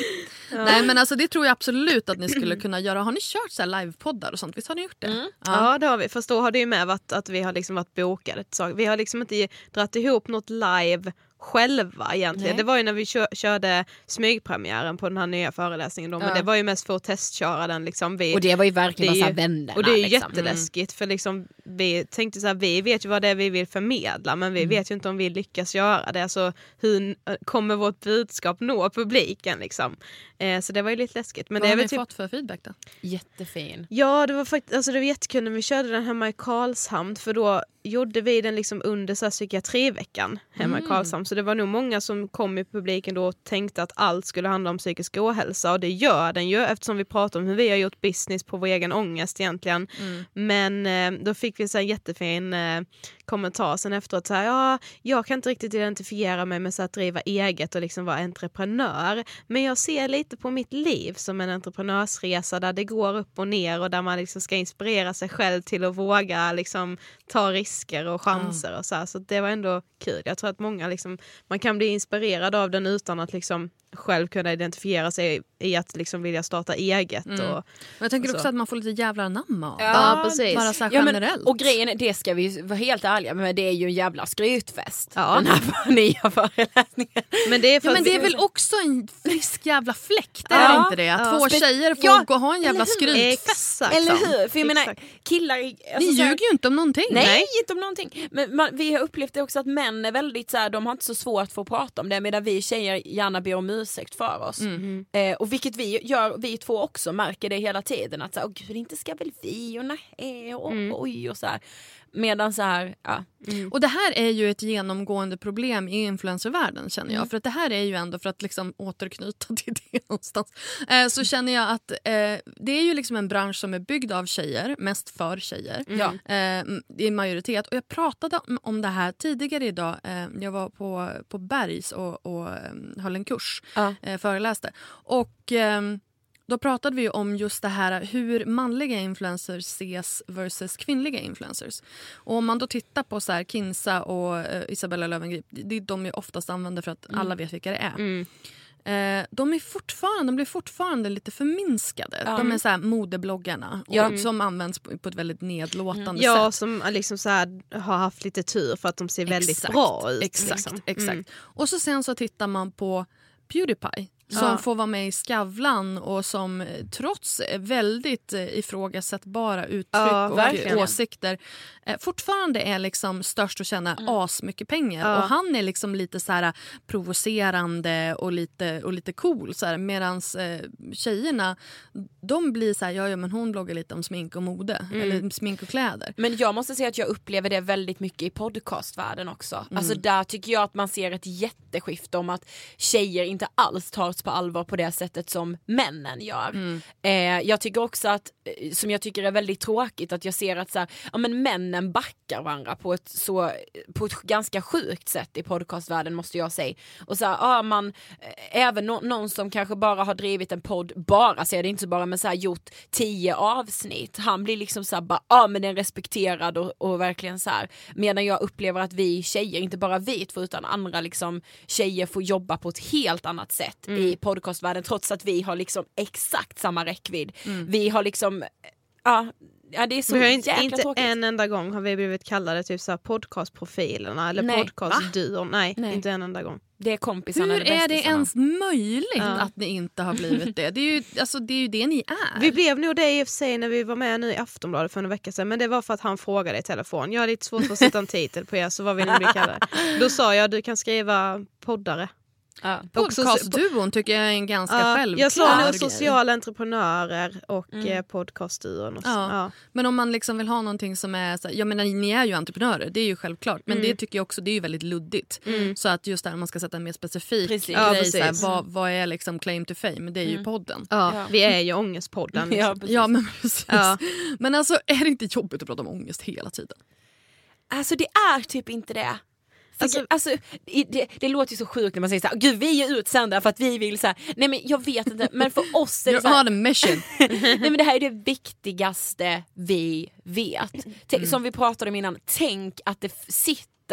Ja. Nej, men alltså det tror jag absolut att ni skulle kunna göra. Har ni kört så här livepoddar och sånt? Visst har ni gjort det? Mm. Ja. ja, det har vi. Fast då har det ju med varit att vi har liksom varit bokade. Så vi har liksom inte dratt ihop något live själva egentligen. Nej. Det var ju när vi kö- körde smygpremiären på den här nya föreläsningen då, men ja. det var ju mest för att testköra den liksom. Vi, och det var ju verkligen det, så här vännerna. Och det är ju liksom. jätteläskigt för liksom vi tänkte så här, vi vet ju vad det är vi vill förmedla, men vi mm. vet ju inte om vi lyckas göra det. Alltså hur kommer vårt budskap nå publiken liksom. Eh, så det var ju lite läskigt. Men vad det är har väl ni typ... fått för feedback då? Jättefin. Ja, det var faktiskt, alltså det var jättekul när vi körde den hemma i Karlshamn, för då gjorde vi den liksom under så här psykiatriveckan hemma mm. i Karlshamn. Så det var nog många som kom i publiken då och tänkte att allt skulle handla om psykisk ohälsa, och det gör den ju eftersom vi pratar om hur vi har gjort business på vår egen ångest egentligen. Mm. Men eh, då fick vi så här jättefin eh, kommentar sen efteråt så här, ja, jag kan inte riktigt identifiera mig med så att driva eget och liksom vara entreprenör, men jag ser lite på mitt liv som en entreprenörsresa där det går upp och ner och där man liksom ska inspirera sig själv till att våga liksom ta risker och chanser mm. och så här. Så det var ändå kul. Jag tror att många liksom, man kan bli inspirerad av den utan att liksom själv kunna identifiera sig i att liksom vilja starta eget. Mm. Och, jag tänker och också att man får lite jävla namn av. Ja, ja, precis. Bara så här ja, generellt. Men, och grejen är, det ska vi vara helt ärliga men det är ju en jävla skrytfest. Ja. Den här nya föreläsningen. Men det är, för ja, men det är väl också en frisk jävla fläkt, är ja. inte det? Att ja. två tjejer får ja. gå och ha en jävla skrytfest. Exakt. Eller hur? För jag menar, killar... Alltså, ni ljuger ju inte om någonting. Nej, nej. inte om någonting. Men man, vi har upplevt det också att män är väldigt så här, de har inte så svårt för att prata om det, medan vi tjejer gärna ber om ursäkt för oss. Mm. Eh, och vilket vi gör, vi två också märker det hela tiden att så här, åh gud, inte ska väl vi och nej och mm. oj och så här. Medan så här, ja. Mm. Och det här är ju ett genomgående problem i influencervärlden känner jag. Mm. För att det här är ju ändå, för att liksom återknyta till det någonstans, eh, så känner jag att eh, det är ju liksom en bransch som är byggd av tjejer, mest för tjejer. Mm. Eh, i majoritet. Och jag pratade om det här tidigare idag. Eh, jag var på, på Bergs och, och um, höll en kurs, ja. eh, föreläste. Och... Eh, Då pratade vi om just det här hur manliga influencers ses versus kvinnliga influencers. Och om man då tittar på så här Kinsa och uh, Isabella Löwengrip, det är de ju oftast använder för att mm. alla vet vilka det är. Mm. Eh, de är fortfarande, de blir fortfarande lite förminskade. Mm. De är så här modebloggarna och, ja. som används på, på ett väldigt nedlåtande mm. sätt. Ja, som liksom så här, har haft lite tur för att de ser väldigt exakt, bra ut. Exakt, liksom. exakt. Mm. Och så sen så tittar man på PewDiePie som ja. får vara med i Skavlan och som trots väldigt ifrågasättbara uttryck ja, och verkligen. åsikter eh, fortfarande är liksom störst och tjänar mm. as mycket pengar. Ja. Och han är liksom lite så här provocerande och lite, och lite cool. Så här, medans eh, tjejerna, de blir så här, ja, ja men hon bloggar lite om smink och mode. Mm. Eller smink och kläder. Men jag måste säga att jag upplever det väldigt mycket i podcastvärlden också. Mm. Alltså där tycker jag att man ser ett jätteskifte om att tjejer inte alls tar på allvar på det sättet som männen gör. Mm. Eh, jag tycker också att, som jag tycker är väldigt tråkigt, att jag ser att så här, ja, men männen backar varandra på ett, så, på ett ganska sjukt sätt i podcastvärlden måste jag säga. Och så här, ja, man, även no, någon som kanske bara har drivit en podd, bara ser det inte så bara, men så här, gjort tio avsnitt. Han blir liksom så här, bara, ja men den är respekterad och, och verkligen så här. Medan jag upplever att vi tjejer, inte bara vi två utan andra liksom tjejer får jobba på ett helt annat sätt mm. i podcastvärlden, trots att vi har liksom exakt samma räckvidd. Mm. Vi har liksom ja, ja det är så vi har inte, jäkla inte tråkigt. En enda gång har vi blivit kallade typ så här podcastprofilerna eller Nej. podcastduon. Nej, Nej, inte en enda gång. Det är kompisarna. Hur det är det ens möjligt ja. att ni inte har blivit det? Det är ju, alltså, det är ju det ni är. Vi blev nog det i och för sig när vi var med nu i Aftonbladet för en vecka sedan. Men det var för att han frågade i telefon. Jag har lite svårt att sätta en titel på er, så vad vill ni bli kallade? Då sa jag, du kan skriva poddare. Ja. Podcastduon tycker jag är en ganska ja, självklar jag sa nog sociala entreprenörer och mm. podcastduon. Och så. Ja. Ja. Men om man liksom vill ha någonting som är så, jag menar, ni är ju entreprenörer, det är ju självklart, men mm. det tycker jag också, det är ju väldigt luddigt. Mm. Så att just där man ska sätta en mer specifik precis. grej, Ja, precis. Så här, vad, vad är liksom claim to fame, det är mm. ju podden. Ja, ja. Vi är ju ångestpodden. Liksom. Ja, ja, men precis. Ja. Men alltså, är det inte jobbigt att prata om ångest hela tiden? Alltså det är typ inte det. Alltså, alltså, det, det låter ju så sjukt när man säger så här, gud vi är utsända för att vi vill så här. Nej men jag vet inte, men för oss är det så här, mission. Nej men det här är det viktigaste vi vet. Mm. Som vi pratade om innan, tänk att det sitter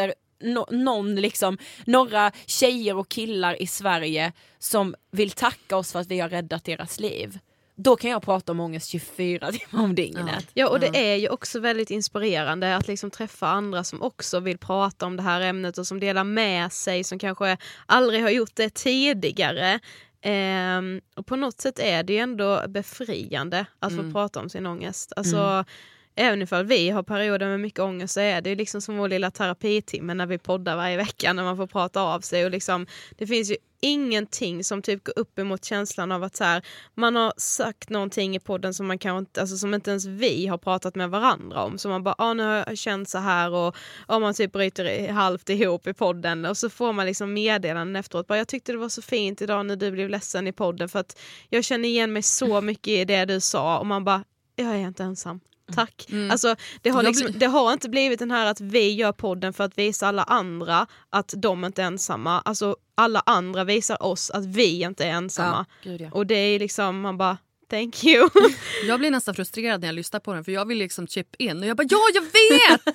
no, någon liksom, några tjejer och killar i Sverige som vill tacka oss för att vi har räddat deras liv. Då kan jag prata om ångest tjugofyra timmar om dygnet. Ja, och det är ju också väldigt inspirerande att liksom träffa andra som också vill prata om det här ämnet och som delar med sig, som kanske aldrig har gjort det tidigare. Ehm, och på något sätt är det ju ändå befriande att Mm. få prata om sin ångest. Alltså, Mm. även ifall vi har perioder med mycket ångest så är det liksom som vår lilla terapitimme när vi poddar varje vecka, när man får prata av sig. Och liksom, det finns ju ingenting som typ går upp emot känslan av att så här, man har sagt någonting i podden som man kan inte, alltså som inte ens vi har pratat med varandra om. Så man bara, ah, nu har jag känt så här, och ah, man typ bryter i, halvt ihop i podden. Och så får man liksom meddelanden efteråt. Bara, jag tyckte det var så fint idag när du blev ledsen i podden för att jag känner igen mig så mycket i det du sa. Och man bara, jag är inte ensam. Tack. Mm. Alltså, det, har liksom, det har inte blivit den här att vi gör podden för att visa alla andra att de inte är ensamma. Alltså alla andra visar oss att vi inte är ensamma. Ja, gud, ja. Och det är liksom, man bara, thank you. Jag blir nästan frustrerad när jag lyssnar på den, för jag vill liksom chip in och jag bara, ja jag vet!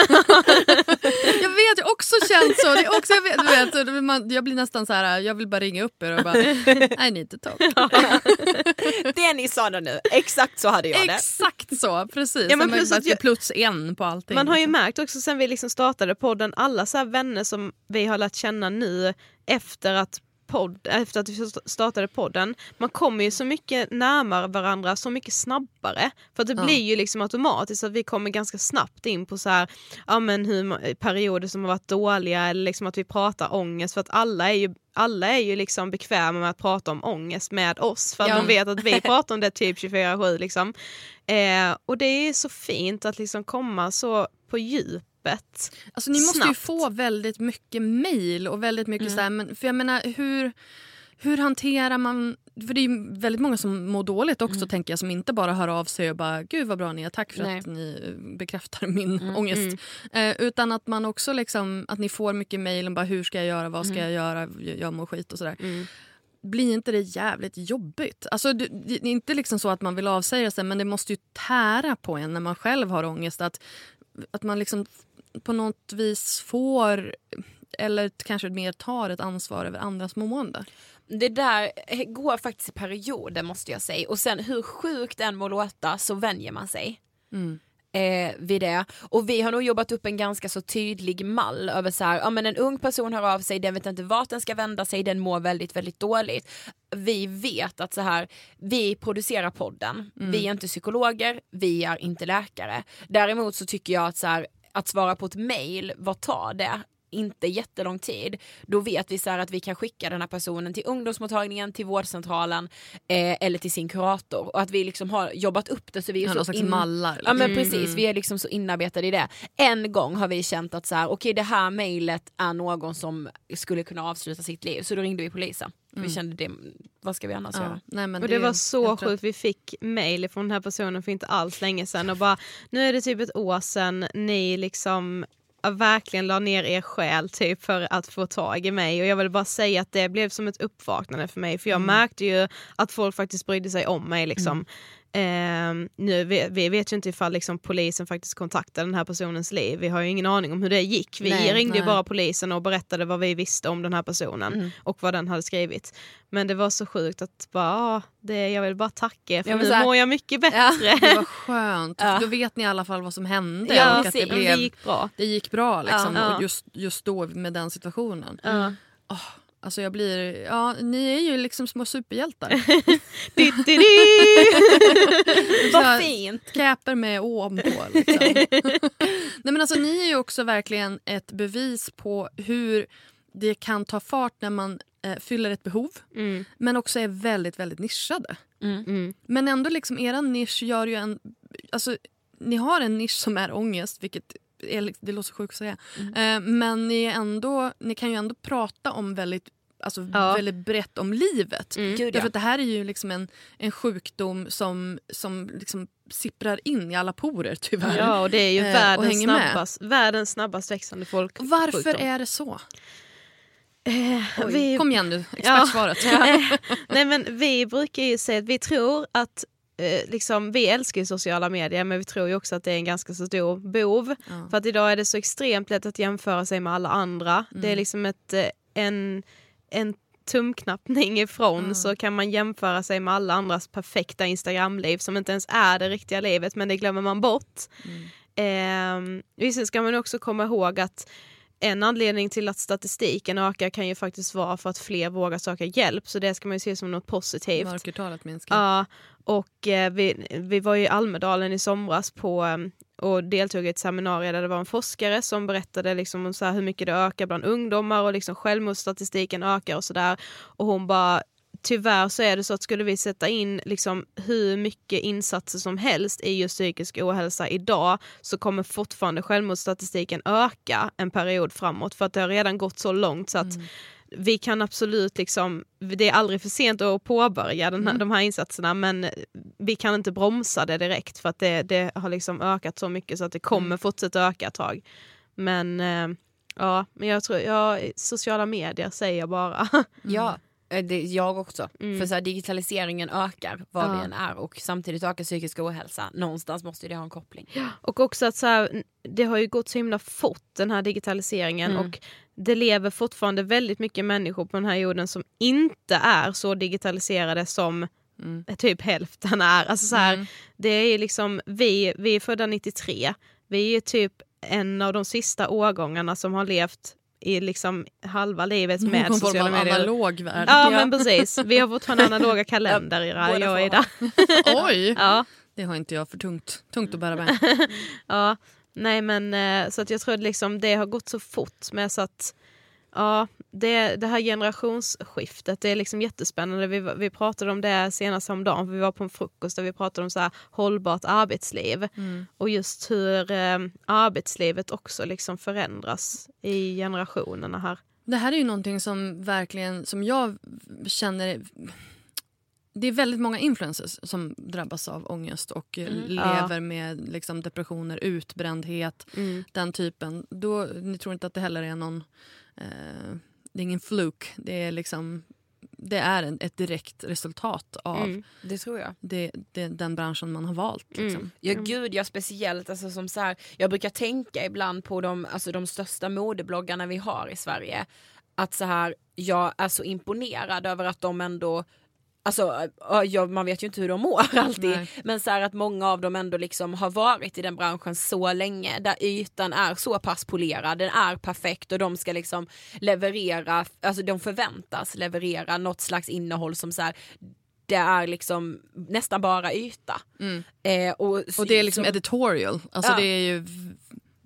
jag vet, jag har också känt så. Det är också, jag, vet, du vet, man, jag blir nästan så här, jag vill bara ringa upp er och bara, I need to talk. Det ni sa då nu, exakt så hade jag det. Exakt så, precis. Ja, men plus, plus, jag, plus en på allting. Man har ju märkt också sen vi liksom startade podden, alla så här vänner som vi har lärt känna nu efter att podd, efter att vi startade podden, man kommer ju så mycket närmare varandra så mycket snabbare, för att det ja. blir ju liksom automatiskt att vi kommer ganska snabbt in på så här, ja men hur perioder som har varit dåliga, eller liksom att vi pratar ångest, för att alla är ju alla är ju liksom bekväma med att prata om ångest med oss, för att ja. de vet att vi pratar om det typ tjugofyra sju liksom. Eh, och det är så fint att liksom komma så på djup. Alltså ni måste snabbt. ju få väldigt mycket mejl och väldigt mycket mm. så här, men för jag menar hur hur hanterar man, för det är ju väldigt många som mår dåligt också mm. tänker jag, som inte bara hör av sig och bara gud vad bra ni är, tack för Nej. att ni bekräftar min mm. ångest mm. Eh, utan att man också liksom, att ni får mycket mejl och bara hur ska jag göra, vad ska mm. jag göra, jag mår skit och sådär. Mm. Blir inte det jävligt jobbigt? Alltså det, det är inte liksom så att man vill avsäga sig, men det måste ju tära på en när man själv har ångest, att att man liksom på något vis får, eller kanske mer tar ett ansvar över andras mående. Det där går faktiskt i perioder måste jag säga. Och sen hur sjukt den må låta så vänjer man sig mm. eh, vid det. Och vi har nog jobbat upp en ganska så tydlig mall över så här, ja men en ung person hör av sig, den vet inte vart den ska vända sig, den mår väldigt, väldigt dåligt. Vi vet att så här, vi producerar podden. Mm. Vi är inte psykologer, vi är inte läkare. Däremot så tycker jag att så här, att svara på ett mejl, vad tar det? Inte jättelång tid. Då vet vi så här att vi kan skicka den här personen till ungdomsmottagningen, till vårdcentralen eh, eller till sin kurator. Och att vi liksom har jobbat upp det så vi är ja, så in... mallar. Ja men mm. precis, vi är liksom så inarbetade i det. En gång har vi känt att så här, okej okay, det här mejlet är någon som skulle kunna avsluta sitt liv. Så då ringde vi polisen. Mm. Vi kände det, vad ska vi annars ja. göra? Nej, men och det, det var så sjukt, vi fick mejl från den här personen för inte alls länge sedan och bara, nu är det typ ett år sedan ni liksom verkligen la ner er själ typ för att få tag i mig, och jag vill bara säga att det blev som ett uppvaknande för mig, för jag mm. märkte ju att folk faktiskt brydde sig om mig liksom. Mm. Eh, nu, vi, vi vet ju inte ifall liksom, polisen faktiskt kontaktade den här personens liv. Vi har ju ingen aning om hur det gick. Vi nej, ringde nej. ju bara polisen och berättade vad vi visste om den här personen mm. och vad den hade skrivit. Men det var så sjukt att bara, det, jag vill bara tacka för ja, nu här, mår jag mycket bättre. Ja, det var skönt. Ja. Då vet ni i alla fall vad som hände. Ja, och att det, blev, det gick bra. Det gick bra liksom, ja. och just, just då med den situationen. Ja. Oh. Alltså jag blir, ja ni är ju liksom små superhjältar. Vad fint. Käper med åm på liksom. Nej men alltså ni är ju också verkligen ett bevis på hur det kan ta fart när man eh, fyller ett behov. Mm. Men också är väldigt, väldigt nischade. Mm. Mm. Men ändå liksom eran nisch gör ju en, alltså ni har en nisch som är ångest, vilket är, det låter sjukt att säga. Mm. Eh, men ni, är ändå, ni kan ju ändå prata om väldigt, alltså ja. väldigt brett om livet. Mm. Gud, ja. Därför att det här är ju liksom en, en sjukdom som, som liksom sipprar in i alla porer tyvärr. Ja, och det är ju eh, världens, snabbast, världens snabbast växande folk. Varför sjukdom. är det så? Eh, vi, kom igen nu, expertsvaret. Ja. Nej men vi brukar ju säga att vi tror att eh, liksom, vi älskar ju sociala medier, men vi tror ju också att det är en ganska så stor bov. Ja. För att idag är det så extremt lätt att jämföra sig med alla andra. Mm. Det är liksom ett, eh, en, en tumknappning ifrån Mm. så kan man jämföra sig med alla andras perfekta Instagramliv som inte ens är det riktiga livet, men det glömmer man bort. Mm. Eh, visst ska man också komma ihåg att en anledning till att statistiken ökar kan ju faktiskt vara för att fler vågar söka hjälp, så det ska man ju se som något positivt. Mörkertalet minskar. Ja, och eh, vi, vi var ju i Almedalen i somras på, eh, och deltog i ett seminarium där det var en forskare som berättade liksom om så här hur mycket det ökar bland ungdomar och liksom självmordsstatistiken ökar och sådär. Och hon bara, tyvärr så är det så att skulle vi sätta in liksom hur mycket insatser som helst i just psykisk ohälsa idag, så kommer fortfarande självmordsstatistiken öka en period framåt, för att det har redan gått så långt så att Mm. vi kan absolut liksom, det är aldrig för sent att påbörja den här, Mm. de här insatserna, men vi kan inte bromsa det direkt för att det, det har liksom ökat så mycket så att det kommer Mm. fortsätta öka ett tag. Men eh, ja, men jag tror, ja, sociala medier säger jag bara. Ja, det, jag också. Mm. För så här, digitaliseringen ökar var Ja. vi än är och samtidigt ökar psykisk ohälsa. Någonstans måste det ha en koppling. Och också att så här, det har ju gått så himla fort den här digitaliseringen Mm. och det lever fortfarande väldigt mycket människor på den här jorden som inte är så digitaliserade som Mm. typ hälften är. Alltså så här, Mm. det är liksom, vi, vi är födda nittiotre. Vi är typ en av de sista årgångarna som har levt i liksom halva livet med Någon form sociala av medier. analog värld. Ja, men precis. Vi har fortfarande analoga kalender i Båda jag och får Ida. Oj, Ja. det har inte jag för tungt, tungt att bära med. Ja, nej men eh, så att jag tror att liksom det har gått så fort med så att ja, det, det här generationsskiftet, det är liksom jättespännande. Vi, vi pratade om det senast om dagen, för vi var på en frukost där vi pratade om så här hållbart arbetsliv Mm. och just hur eh, arbetslivet också liksom förändras i generationerna här. Det här är ju någonting som verkligen, som jag känner, det är väldigt många influencers som drabbas av ångest och eh, Mm. lever med liksom depressioner, utbrändhet, Mm. den typen. Då, ni tror inte att det heller är någon, eh, det är ingen fluk, det är liksom, det är en, ett direkt resultat av Mm. Det tror jag. det, det, den branschen man har valt. Liksom. Mm. Ja gud, jag speciellt alltså, som så här, jag brukar tänka ibland på de, alltså, de största modebloggarna vi har i Sverige, att så här, jag är så imponerad över att de ändå, alltså ja, man vet ju inte hur de mår alltid, Nej. men så här att många av dem ändå liksom har varit i den branschen så länge, där ytan är så pass polerad, den är perfekt och de ska liksom leverera, alltså de förväntas leverera något slags innehåll som så här, det är liksom nästan bara yta. Mm. Eh, och, Och det är liksom så, editorial, alltså Ja. det är ju v-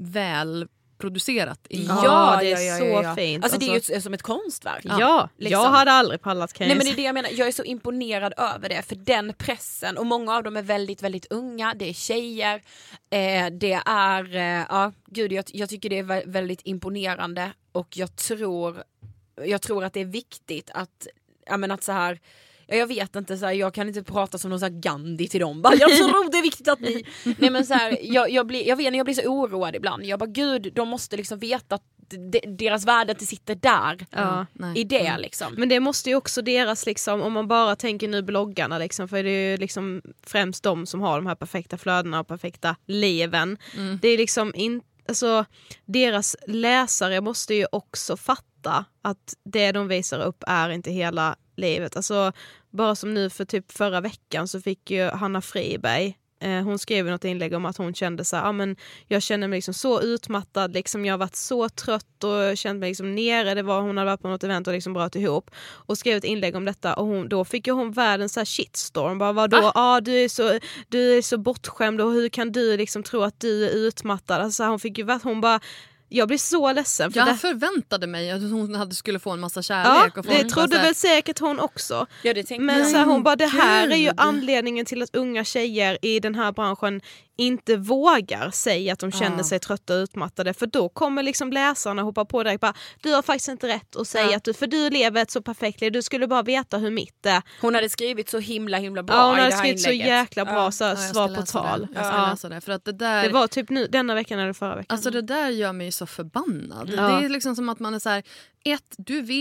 väl producerat. I Ja, det är så fint. Alltså, det är ju Alltså- ett, som ett konstverk. Ja, liksom. jag hade aldrig pallat, kan Nej jag men det är säga. det jag menar, jag är så imponerad över det, för den pressen, och många av dem är väldigt väldigt unga, det är tjejer, eh, det är, eh, ja gud jag, jag tycker det är vä- väldigt imponerande, och jag tror jag tror att det är viktigt att, ja men att så här, ja, jag vet inte, så här, jag kan inte prata som någon så här Gandhi till dem. Bara, jag tror det är viktigt att ni... Nej men så här, jag, jag, blir, jag vet jag blir så oroad ibland. Jag bara, gud, de måste liksom veta att de, deras värde inte sitter där. Ja. Nej. I det Mm. liksom. Men det måste ju också deras, liksom, om man bara tänker nu bloggarna, liksom, för det är ju liksom främst de som har de här perfekta flödena och perfekta liven. Mm. Det är liksom in, alltså, deras läsare måste ju också fatta att det de visar upp är inte hela livet. Alltså, bara som nu för typ förra veckan så fick ju Hanna Friberg, eh, hon skrev något inlägg om att hon kände så här, ah, men jag känner mig liksom så utmattad, liksom, jag har varit så trött och känt mig liksom nere. Det var, hon hade varit på något event och liksom bröt ihop och skrev ett inlägg om detta, och hon, då fick ju hon världens så här shitstorm. Bara, vadå? Ah. Ah, du, är så, du är så bortskämd och hur kan du liksom tro att du är utmattad? Alltså, hon fick ju, hon bara, jag blir så ledsen. För Jag det... förväntade mig att hon hade, skulle få en massa kärlek. Ja, och få det en trodde massa... väl säkert hon också. Ja, det tänkte Men jag. så här, hon bara, det här är ju Gud. anledningen till att unga tjejer i den här branschen inte vågar säga att de känner Ja. sig trötta och utmattade, för då kommer liksom läsarna hoppa på direkt, bara, du har faktiskt inte rätt att säga Ja. att du, för du lever ett så perfekt liv, du skulle bara veta hur mitt är. Hon hade skrivit så himla himla bra Ja, hon i hade det här skrivit så inlägget. jäkla bra Ja. så här, Ja, jag ska svar på läsa tal. Det. Jag ska Ja. läsa det. För att det, där, Det var typ nu, denna veckan eller förra veckan. alltså det där gör mig så förbannad. Ja. Det är liksom som att man är så här, ett, du vet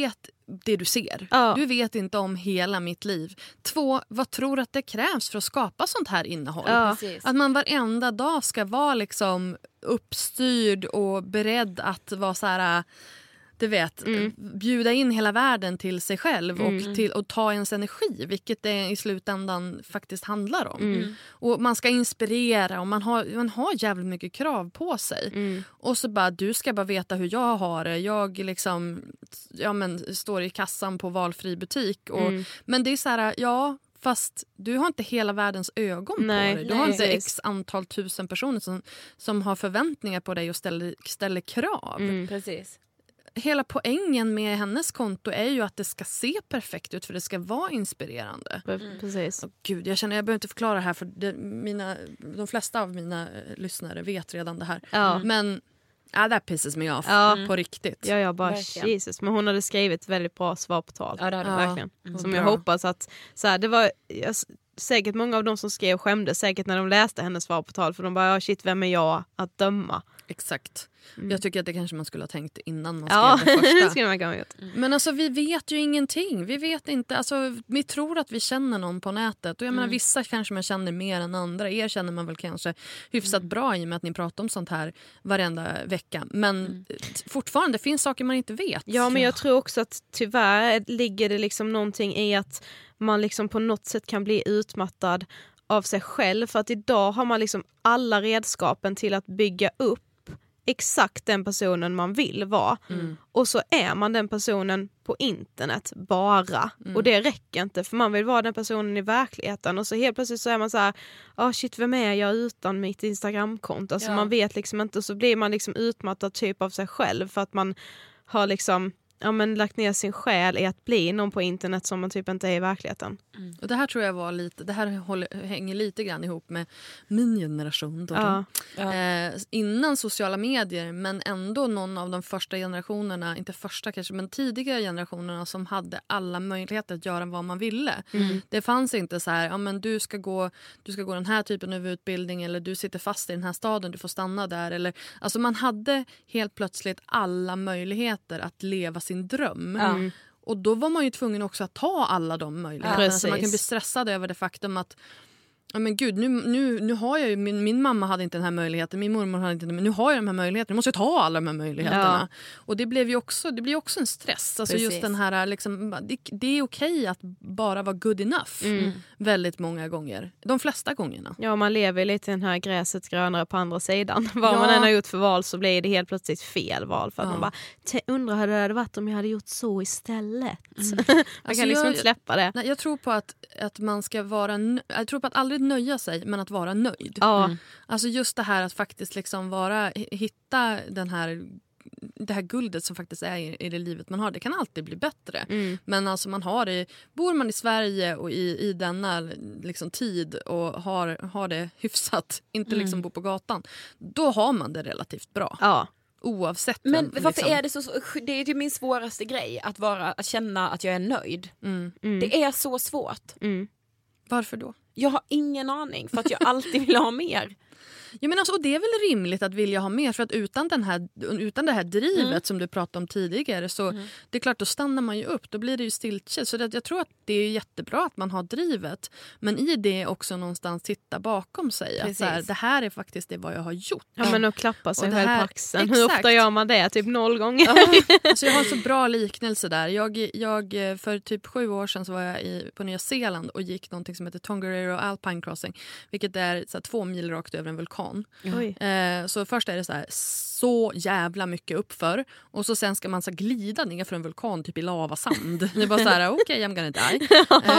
det du ser. Ja. Du vet inte om hela mitt liv. Två, vad tror du att det krävs för att skapa sånt här innehåll? Ja. Att man varenda dag ska vara liksom uppstyrd och beredd att vara så här... Du vet, mm. bjuda in hela världen till sig själv och, mm. till, och ta ens energi, vilket det i slutändan faktiskt handlar om. Mm. Och man ska inspirera och man har, man har jävligt mycket krav på sig. Mm. Och så bara, du ska bara veta hur jag har det. Jag liksom, ja, men, står i kassan på valfri butik. Och, Mm. Men det är så här, ja... Fast du har inte hela världens ögon nej, på dig. Du nej, har inte precis. x antal tusen personer som, som har förväntningar på dig och ställer, ställer krav. Mm. Precis. Hela poängen med hennes konto är ju att det ska se perfekt ut för det ska vara inspirerande. Mm. Precis. Oh, Gud, jag känner jag behöver inte förklara det här för det, mina, de flesta av mina eh, lyssnare vet redan det här. Ja. Men ja, that pisses me off Ja. på riktigt. Ja, jag bara Verkligen. Jesus. Men hon hade skrivit väldigt bra svar på tal. Ja, det hade Ja. Verkligen. Mm. Som Bra. jag hoppas att så här, det var jag, säkert många av dem som skrev skämdes säkert när de läste hennes svar på tal. För de bara, ja shit, vem är jag att döma? Exakt. Mm. Jag tycker att det kanske man skulle ha tänkt innan man Ja, skrev det det första. skulle man kunna ha gjort. Men alltså vi vet ju ingenting. Vi vet inte, alltså vi tror att vi känner någon på nätet. Och jag menar vissa kanske man känner mer än andra. Er känner man väl kanske hyfsat bra i och med att ni pratar om sånt här varenda vecka. Men mm. fortfarande finns saker man inte vet. Ja, men jag tror också att tyvärr ligger det liksom någonting i att man liksom på något sätt kan bli utmattad av sig själv. För att idag har man liksom alla redskapen till att bygga upp exakt den personen man vill vara. Mm. Och så är man den personen på internet bara. Mm. Och det räcker inte för man vill vara den personen i verkligheten. Och så helt plötsligt så är man så här, oh shit, vem är jag utan mitt Instagramkonto? Alltså ja. man vet liksom inte och så blir man liksom utmattad typ av sig själv för att man har liksom ja, men lagt ner sin själ i att bli någon på internet som man typ inte är i verkligheten. Mm. Och det här tror jag var lite, det här håller, hänger lite grann ihop med min generation. Då, ja. Ja. Eh, innan sociala medier, men ändå någon av de första generationerna, inte första kanske, men tidigare generationerna som hade alla möjligheter att göra vad man ville. Mm. Det fanns inte så här, ja men du ska gå, du ska gå den här typen av utbildning eller du sitter fast i den här staden, du får stanna där. Eller, alltså man hade helt plötsligt alla möjligheter att leva sin dröm. Mm. Och då var man ju tvungen också att ta alla de möjligheterna. Ja, så man kan bli stressad över det faktum att ja men gud, nu, nu, nu har jag ju, min, min mamma hade inte den här möjligheten, min mormor hade inte den, men nu har jag de här möjligheterna, nu måste jag ta alla de här möjligheterna. Ja. Och det blev ju också, det blir också en stress. Alltså just den här, liksom, det, det är okej att bara vara good enough mm. väldigt många gånger. De flesta gångerna. Ja, man lever lite i den här gräset grönare på andra sidan. Vad ja. man än har gjort för val så blir det helt plötsligt fel val. För att ja. man bara, undrar hur det hade varit om jag hade gjort så istället. Mm. man alltså kan liksom jag, inte släppa det. Nej, jag tror på att, att man ska vara, jag tror på att aldrig nöja sig, men att vara nöjd. Ja. Mm. Alltså just det här att faktiskt liksom vara, hitta den här, det här guldet som faktiskt är i, i det livet man har. Det kan alltid bli bättre. Mm. Men alltså man har det, bor man i Sverige och i, i denna liksom tid och har, har det hyfsat, inte mm. liksom bo på gatan, då har man det relativt bra. Ja. Oavsett. Men vem, varför liksom. är det så, det är ju min svåraste grej att, vara, att känna att jag är nöjd. Mm. Mm. Det är så svårt. Mm. Varför då? Jag har ingen aning för att jag alltid vill ha mer. Ja, men alltså, och det är väl rimligt att vilja ha mer för att utan, den här, utan det här drivet mm. som du pratade om tidigare så mm. det är klart då stannar man ju upp, då blir det ju stiltje. Så det, jag tror att det är jättebra att man har drivet, men i det också någonstans titta bakom sig. Att så här, det här är faktiskt det vad jag har gjort. Ja, men att klappa sig själv här, på axeln. exakt. Hur ofta gör man det? Typ noll gånger. Ja, alltså jag har en så bra liknelse där. Jag, jag, för typ sju år sedan så var jag i, på Nya Zeeland och gick någonting som heter Tongariro Alpine Crossing, vilket är så här, två mil rakt över en vulkan. Oj. Eh, så först är det så här så jävla mycket uppför och så sen ska man så glida ner för en vulkan typ i lavasand. Det är bara så här, okej, okay, I'm gonna die.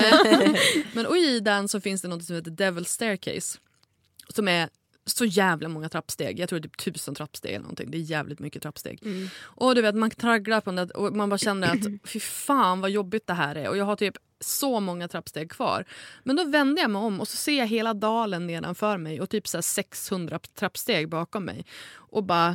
eh, men och i den så finns det något som heter Devil's Staircase som är så jävla många trappsteg. Jag tror det är typ tusen trappsteg eller någonting. Det är jävligt mycket trappsteg. Mm. Och du vet, man tragglar på det och man bara känner att fy fan vad jobbigt det här är. Och jag har typ så många trappsteg kvar. Men då vänder jag mig om och så ser jag hela dalen nedanför mig och typ så här sexhundra trappsteg bakom mig. Och bara,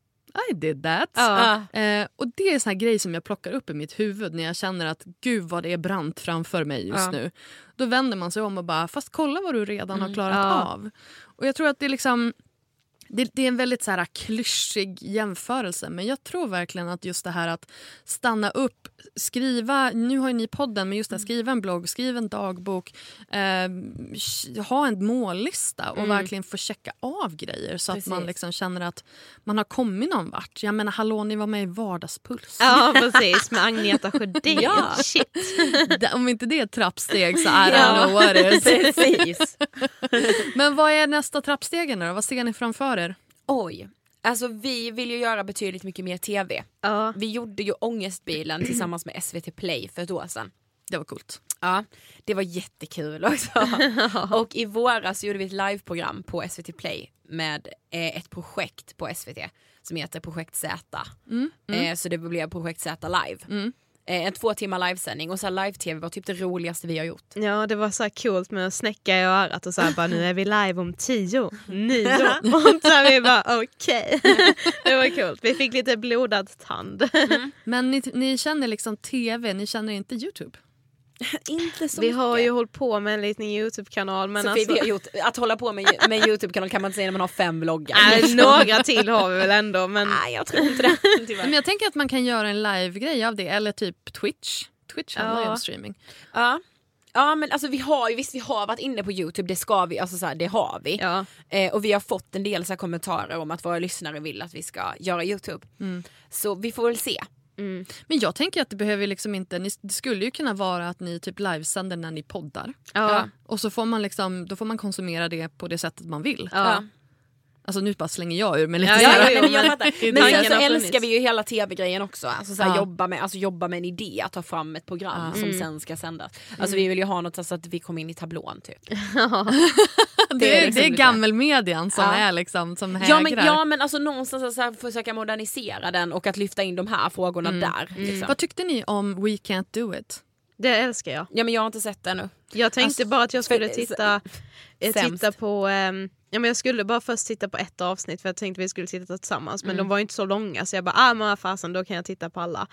I did that. Ja. Eh, och det är en sån här grej som jag plockar upp i mitt huvud när jag känner att gud vad det är brant framför mig just ja. nu. Då vänder man sig om och bara, fast kolla vad du redan mm. har klarat ja. av. Och jag tror att det är liksom, Det, det är en väldigt så här klyschig jämförelse, men jag tror verkligen att just det här att stanna upp, skriva, nu har ju ni podden, men just det här, skriva en blogg, skriva en dagbok, eh, ha en mållista och mm. verkligen få checka av grejer så Precis. Att man liksom känner att man har kommit någon vart. Jag menar, hallå, ni var med i Vardagspuls. Ja, precis, med Agneta Sjödin. Ja. Shit. Om inte det är ett trappsteg så är det ja. What is. Precis. Men vad är nästa trappstegen då? Vad ser ni framför er? Oj, alltså vi vill ju göra betydligt mycket mer tv. Ja. Vi gjorde ju Ångestbilen tillsammans med S V T Play för ett år sedan. Det var coolt. Ja, det var jättekul också. Och i våras gjorde vi ett liveprogram på S V T Play med eh, ett projekt på S V T som heter Projekt Z. Mm, mm. Eh, så det blev Projekt Z live. Mm. En två timmar livesändning och så live-tv var typ det roligaste vi har gjort. Ja, det var så här coolt med att snäcka i örat och så här bara, nu är vi live om tio, nio och så här vi bara okej. Okay. Det var coolt. Vi fick lite blodad tand. Mm. Men ni, ni känner liksom tv, ni känner inte YouTube? Inte så vi mycket. har ju hållit på med en liten YouTube-kanal. Men Sofie, alltså... vi har gjort, att hålla på med, med en YouTube-kanal kan man inte säga när man har fem vloggar. Nej, några till har vi väl ändå. Men... Nej, jag tror inte det. Men jag tänker att man kan göra en live-grej av det. Eller typ Twitch. Twitch handlar ju om streaming. Ja. Ja, men alltså vi har ju, visst vi har varit inne på YouTube, det ska vi, alltså så här, det har vi. Ja. Eh, och vi har fått en del så här kommentarer om att våra lyssnare vill att vi ska göra YouTube. Mm. Så vi får väl se. Mm. Men jag tänker att det behöver liksom inte, ni, det skulle ju kunna vara att ni typ livesänder när ni poddar. Ja. Och så får man liksom, då får man konsumera det på det sättet man vill. Ja. Alltså nu bara slänger jag ur mig lite. Ja, ja, ja, ja, men jag fattar. Men sen så älskar funnits. vi ju hela tv-grejen också. Alltså, så här, Ja. jobba, med, alltså jobba med en idé, att ta fram ett program Ja. som Mm. sen ska sändas. Alltså vi vill ju ha något så att vi kommer in i tablån typ. Ja. det, är, liksom det är lite- gammelmedian som Ja. är liksom, som hägrar. Ja men, ja men alltså någonstans så här, försöka modernisera den och att lyfta in de här frågorna Mm. där. Liksom. Vad tyckte ni om We Can't Do It? Det älskar jag. Ja men jag har inte sett det ännu. Jag tänkte Alltså, bara att jag skulle för- titta, eh, sämst. titta på... ehm, ja, men jag skulle bara först titta på ett avsnitt för jag tänkte vi skulle titta tillsammans. Men Mm. de var ju inte så långa så jag bara, ah men fasen, då kan jag titta på alla.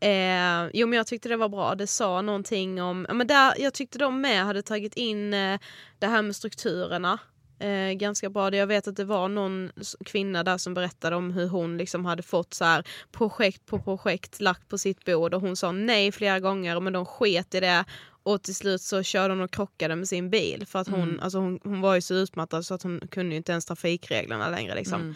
Eh, jo men jag tyckte det var bra. Det sa någonting om... Ja, men där, jag tyckte de med hade tagit in eh, det här med strukturerna. Eh, ganska bra. Jag vet att det var någon kvinna där som berättade om hur hon liksom hade fått så här projekt på projekt lagt på sitt bord och hon sa nej flera gånger men de sket i det och till slut så körde hon och krockade med sin bil för att hon, Mm. alltså hon, hon var ju så utmattad så att hon kunde ju inte ens trafikreglerna längre liksom.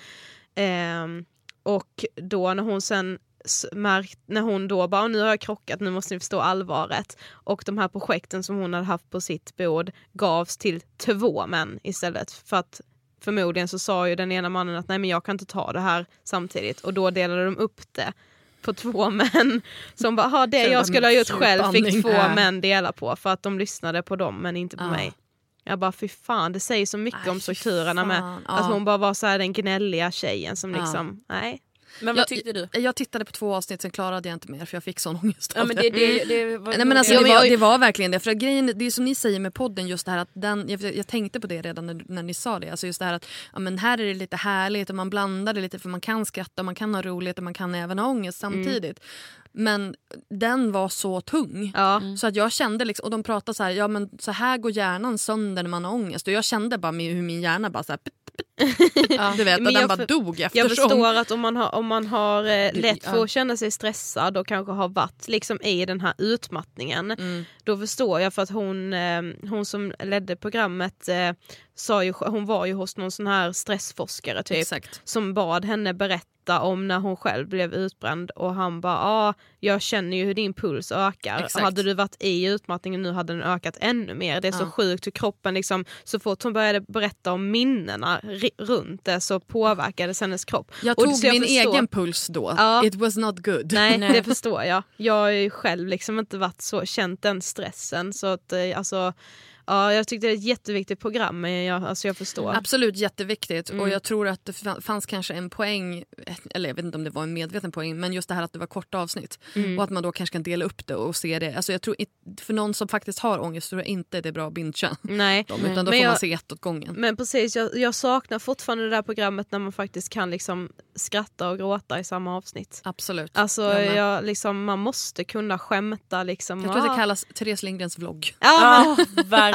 Mm. Eh, och då när hon sen märkt, när hon då bara, nu har jag krockat, nu måste ni förstå allvaret. Och de här projekten som hon hade haft på sitt bord gavs till två män istället. För att förmodligen så sa ju den ena mannen att nej men jag kan inte ta det här samtidigt. Och då delade de upp det på två män. Som bara, ha det jag skulle ha gjort själv fick två Ja. män dela på. För att de lyssnade på dem men inte på Ja. mig. Jag bara, fy fan, det säger så mycket Aj, om fy strukturerna med fan. att Ja. hon bara var så här den gnälliga tjejen som Ja. liksom, nej. Men vad tyckte du? Jag tittade på två avsnitt, sen klarade jag inte mer för jag fick sån ångest. Ja men det, det, det var, Nej, men alltså, det, det, var, det var verkligen det. För grejen, det är som ni säger med podden, just det här att den, jag, jag tänkte på det redan när, när ni sa det. Alltså just det här att ja, men här är det lite härligt och man blandar det lite för man kan skratta och man kan ha roligt och man kan även ha ångest samtidigt. Mm. Men den var så tung. Ja. Mm. Så att jag kände liksom, och de pratade så här, ja men så här går hjärnan sönder när man har ångest. Och jag kände bara med hur min hjärna bara så här, pit, pit, ja. Du vet, Men att den jag bara för- dog eftersom. Jag förstår att om man har, om man har eh, lätt för ja. att känna sig stressad och kanske har varit liksom i den här utmattningen, Mm. då förstår jag för att hon, eh, hon som ledde programmet eh, sa ju, hon var ju hos någon sån här stressforskare typ, Exakt. som bad henne berätta om när hon själv blev utbränd och han bara, ja ah, jag känner ju hur din puls ökar. Exakt. Hade du varit i utmattningen nu hade den ökat ännu mer. Det är så Ja. sjukt hur kroppen liksom, så fort hon började berätta om minnena ri- runt det så påverkades hennes kropp. Jag Och tog så jag min förstår- egen puls då. Ja. It was not good. Nej, det förstår jag. Jag har ju själv liksom inte varit så, känt den stressen så att eh, alltså, ja, jag tyckte det är ett jätteviktigt program men jag, alltså jag förstår. Absolut jätteviktigt Mm. och jag tror att det fanns kanske en poäng, eller jag vet inte om det var en medveten poäng, men just det här att det var korta avsnitt Mm. och att man då kanske kan dela upp det och se det. Alltså jag tror inte, för någon som faktiskt har ångest tror jag inte det är bra att bingea Nej. dem, utan då Men får jag- man se ett åt gången. Men precis, jag, jag saknar fortfarande det där programmet när man faktiskt kan liksom skratta och gråta i samma avsnitt. Absolut. Alltså Jag med. jag, liksom, man måste kunna skämta liksom. Jag tror att Ah. det kallas Therese Lindgrens vlogg. Ja, men, Ja, verkligen.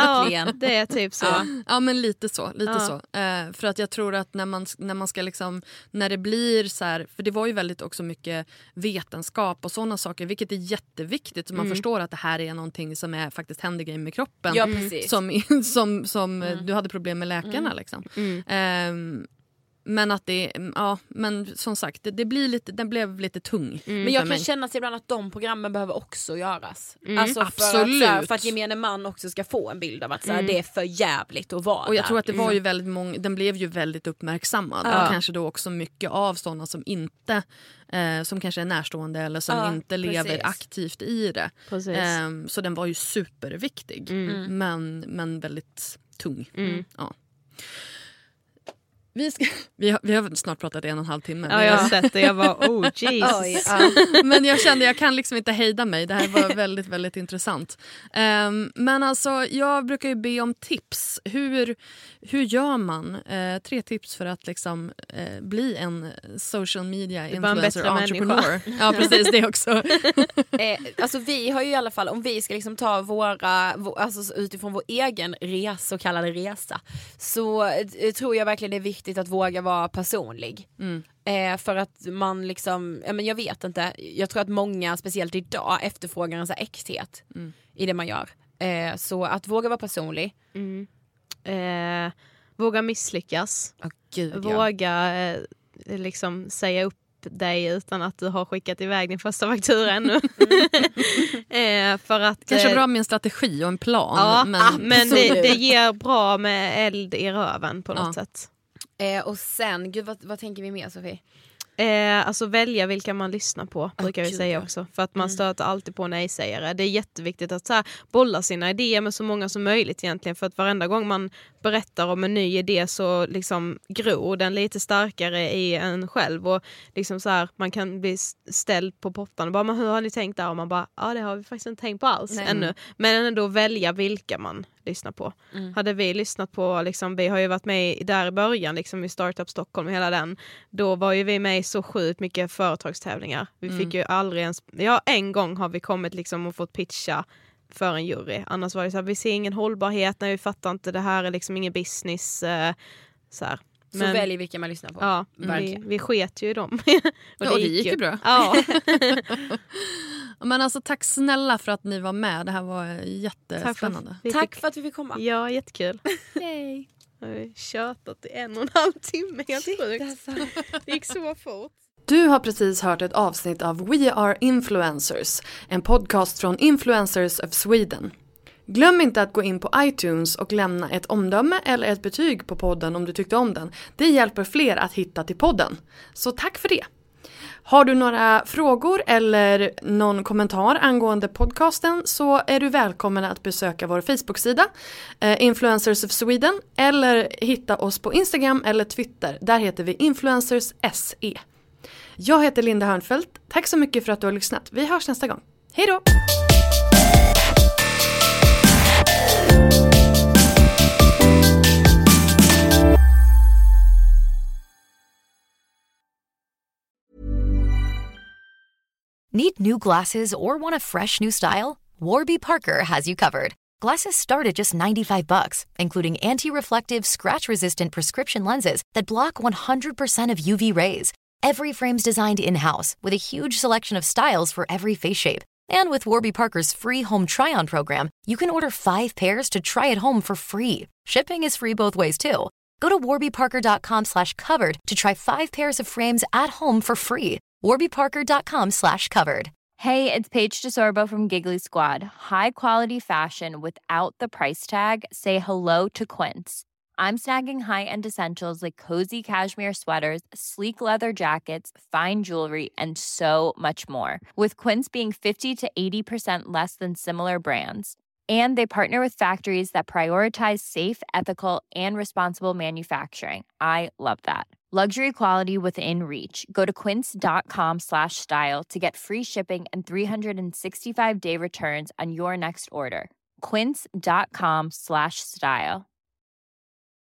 verkligen. Ja, det är typ så. Ja, ja men lite så, lite Ja. så. Eh, för att jag tror att när man, när man ska liksom, när det blir så här, för det var ju väldigt också mycket vetenskap och sådana saker, vilket är jätteviktigt, så man Mm. förstår att det här är någonting som är faktiskt händer grejer med kroppen. Ja, precis. Som, som, som Mm. du hade problem med läkarna Mm. liksom. Mm. Ehm, men att det, ja, men som sagt, det, det blir lite, den blev lite tung. Mm. Men jag för kan mig. känna sig ibland att de programmen behöver också göras. Mm. Alltså för Absolut. Att, så här, för att gemene man också ska få en bild av att så här, Mm. det är för jävligt att vara Och jag där. tror att det var Mm. ju väldigt många, den blev ju väldigt uppmärksammad. Ja. Och kanske då också mycket av sådana som inte, eh, som kanske är närstående eller som Ja, inte lever precis. aktivt i det. Precis. Ehm, så den var ju superviktig. Mm. Men, men väldigt tung. Mm. Ja. Vi, ska, vi, har, vi har snart pratat en och en halv timme. Ja, men jag har jag- sett det. Jag var oh Jesus. Oj, ja. Men jag kände jag kan liksom inte hejda mig. Det här var väldigt, väldigt intressant. Um, men alltså, jag brukar ju be om tips. Hur, hur gör man? Uh, tre tips för att liksom, uh, bli en social media Du var en influencer bättre entreprenör. Ja, precis. Det också. eh, alltså vi har ju i alla fall, om vi ska liksom ta våra, vår, alltså utifrån vår egen resa, så kallade resa, så eh, tror jag verkligen det är viktigt att våga vara personlig. Mm. Eh, för att man liksom, ja, men jag vet inte, jag tror att många, speciellt idag, efterfrågar en så här äkthet Mm. i det man gör. Eh, så att våga vara personlig. Mm. Eh, våga misslyckas. Oh, Gud, ja. Våga eh, liksom säga upp dig utan att du har skickat iväg din första faktura ännu. eh, för att, Kanske eh, bra med en strategi och en plan. Ja, men men det, absolut. det ger bra med eld i röven på något Ja. sätt. Eh, och sen, gud vad, vad tänker vi mer, Sofie? Eh, alltså välja vilka man lyssnar på, brukar vi gud, säga ja. också. För att man Mm. stöter alltid på nej-sägare. Det är jätteviktigt att så här, bolla sina idéer med så många som möjligt egentligen. För att varenda gång man berättar om en ny idé så liksom gror den lite starkare i en själv. Och liksom så här, man kan bli ställd på pottan och bara, men hur har ni tänkt där? Och man bara, ja det har vi faktiskt inte tänkt på alls Nej. ännu. Men ändå välja vilka man lyssnar på. Mm. Hade vi lyssnat på, liksom, vi har ju varit med där i början liksom, i Startup Stockholm och hela den, då var ju vi med i så sjukt mycket företagstävlingar. Vi Mm. fick ju aldrig ens, ja en gång har vi kommit liksom och fått pitcha för en jury. Annars var det så här, vi ser ingen hållbarhet, när vi fattar inte, det här är liksom ingen business. Eh, så här. Så Men, välj vilka man lyssnar på. ja, vi, verkligen. vi sket ju i dem. Ja, och det gick ju bra. Ja. Men alltså, tack snälla för att ni var med. Det här var Tack för, jättespännande. vi Tack fick, för att vi fick komma. ja, jättekul. Yay. Jag har tjötat i en och en halv timme, helt Shit, sjukt. alltså. Det gick så fort. Du har precis hört ett avsnitt av We Are Influencers, en podcast från Influencers of Sweden. Glöm inte att gå in på iTunes och lämna ett omdöme eller ett betyg på podden om du tyckte om den. Det hjälper fler att hitta till podden. Så tack för det! Har du några frågor eller någon kommentar angående podcasten så är du välkommen att besöka vår Facebook-sida eh, Influencers of Sweden eller hitta oss på Instagram eller Twitter. Där heter vi Influencers S E. Jag heter Linda Hörnfeldt. Tack så mycket för att du har lyssnat. Vi hörs nästa gång. Hej då! Need new glasses or want a fresh new style? Warby Parker has you covered. Glasses start at just ninety-five bucks, including anti-reflective, scratch-resistant prescription lenses that block one hundred percent of U V rays. Every frame's designed in-house with a huge selection of styles for every face shape. And with Warby Parker's free home try-on program, you can order five pairs to try at home for free. Shipping is free both ways, too. Go to warbyparker.com slash covered to try five pairs of frames at home for free. warbyparker.com slash covered. Hey, it's Paige DeSorbo from Giggly Squad. High quality fashion without the price tag. Say hello to Quince. I'm snagging high-end essentials like cozy cashmere sweaters, sleek leather jackets, fine jewelry, and so much more. With Quince being fifty to eighty percent less than similar brands. And they partner with factories that prioritize safe, ethical, and responsible manufacturing. I love that. Luxury quality within reach. Go to quince.com slash style to get free shipping and three sixty-five day returns on your next order. Quince.com slash style.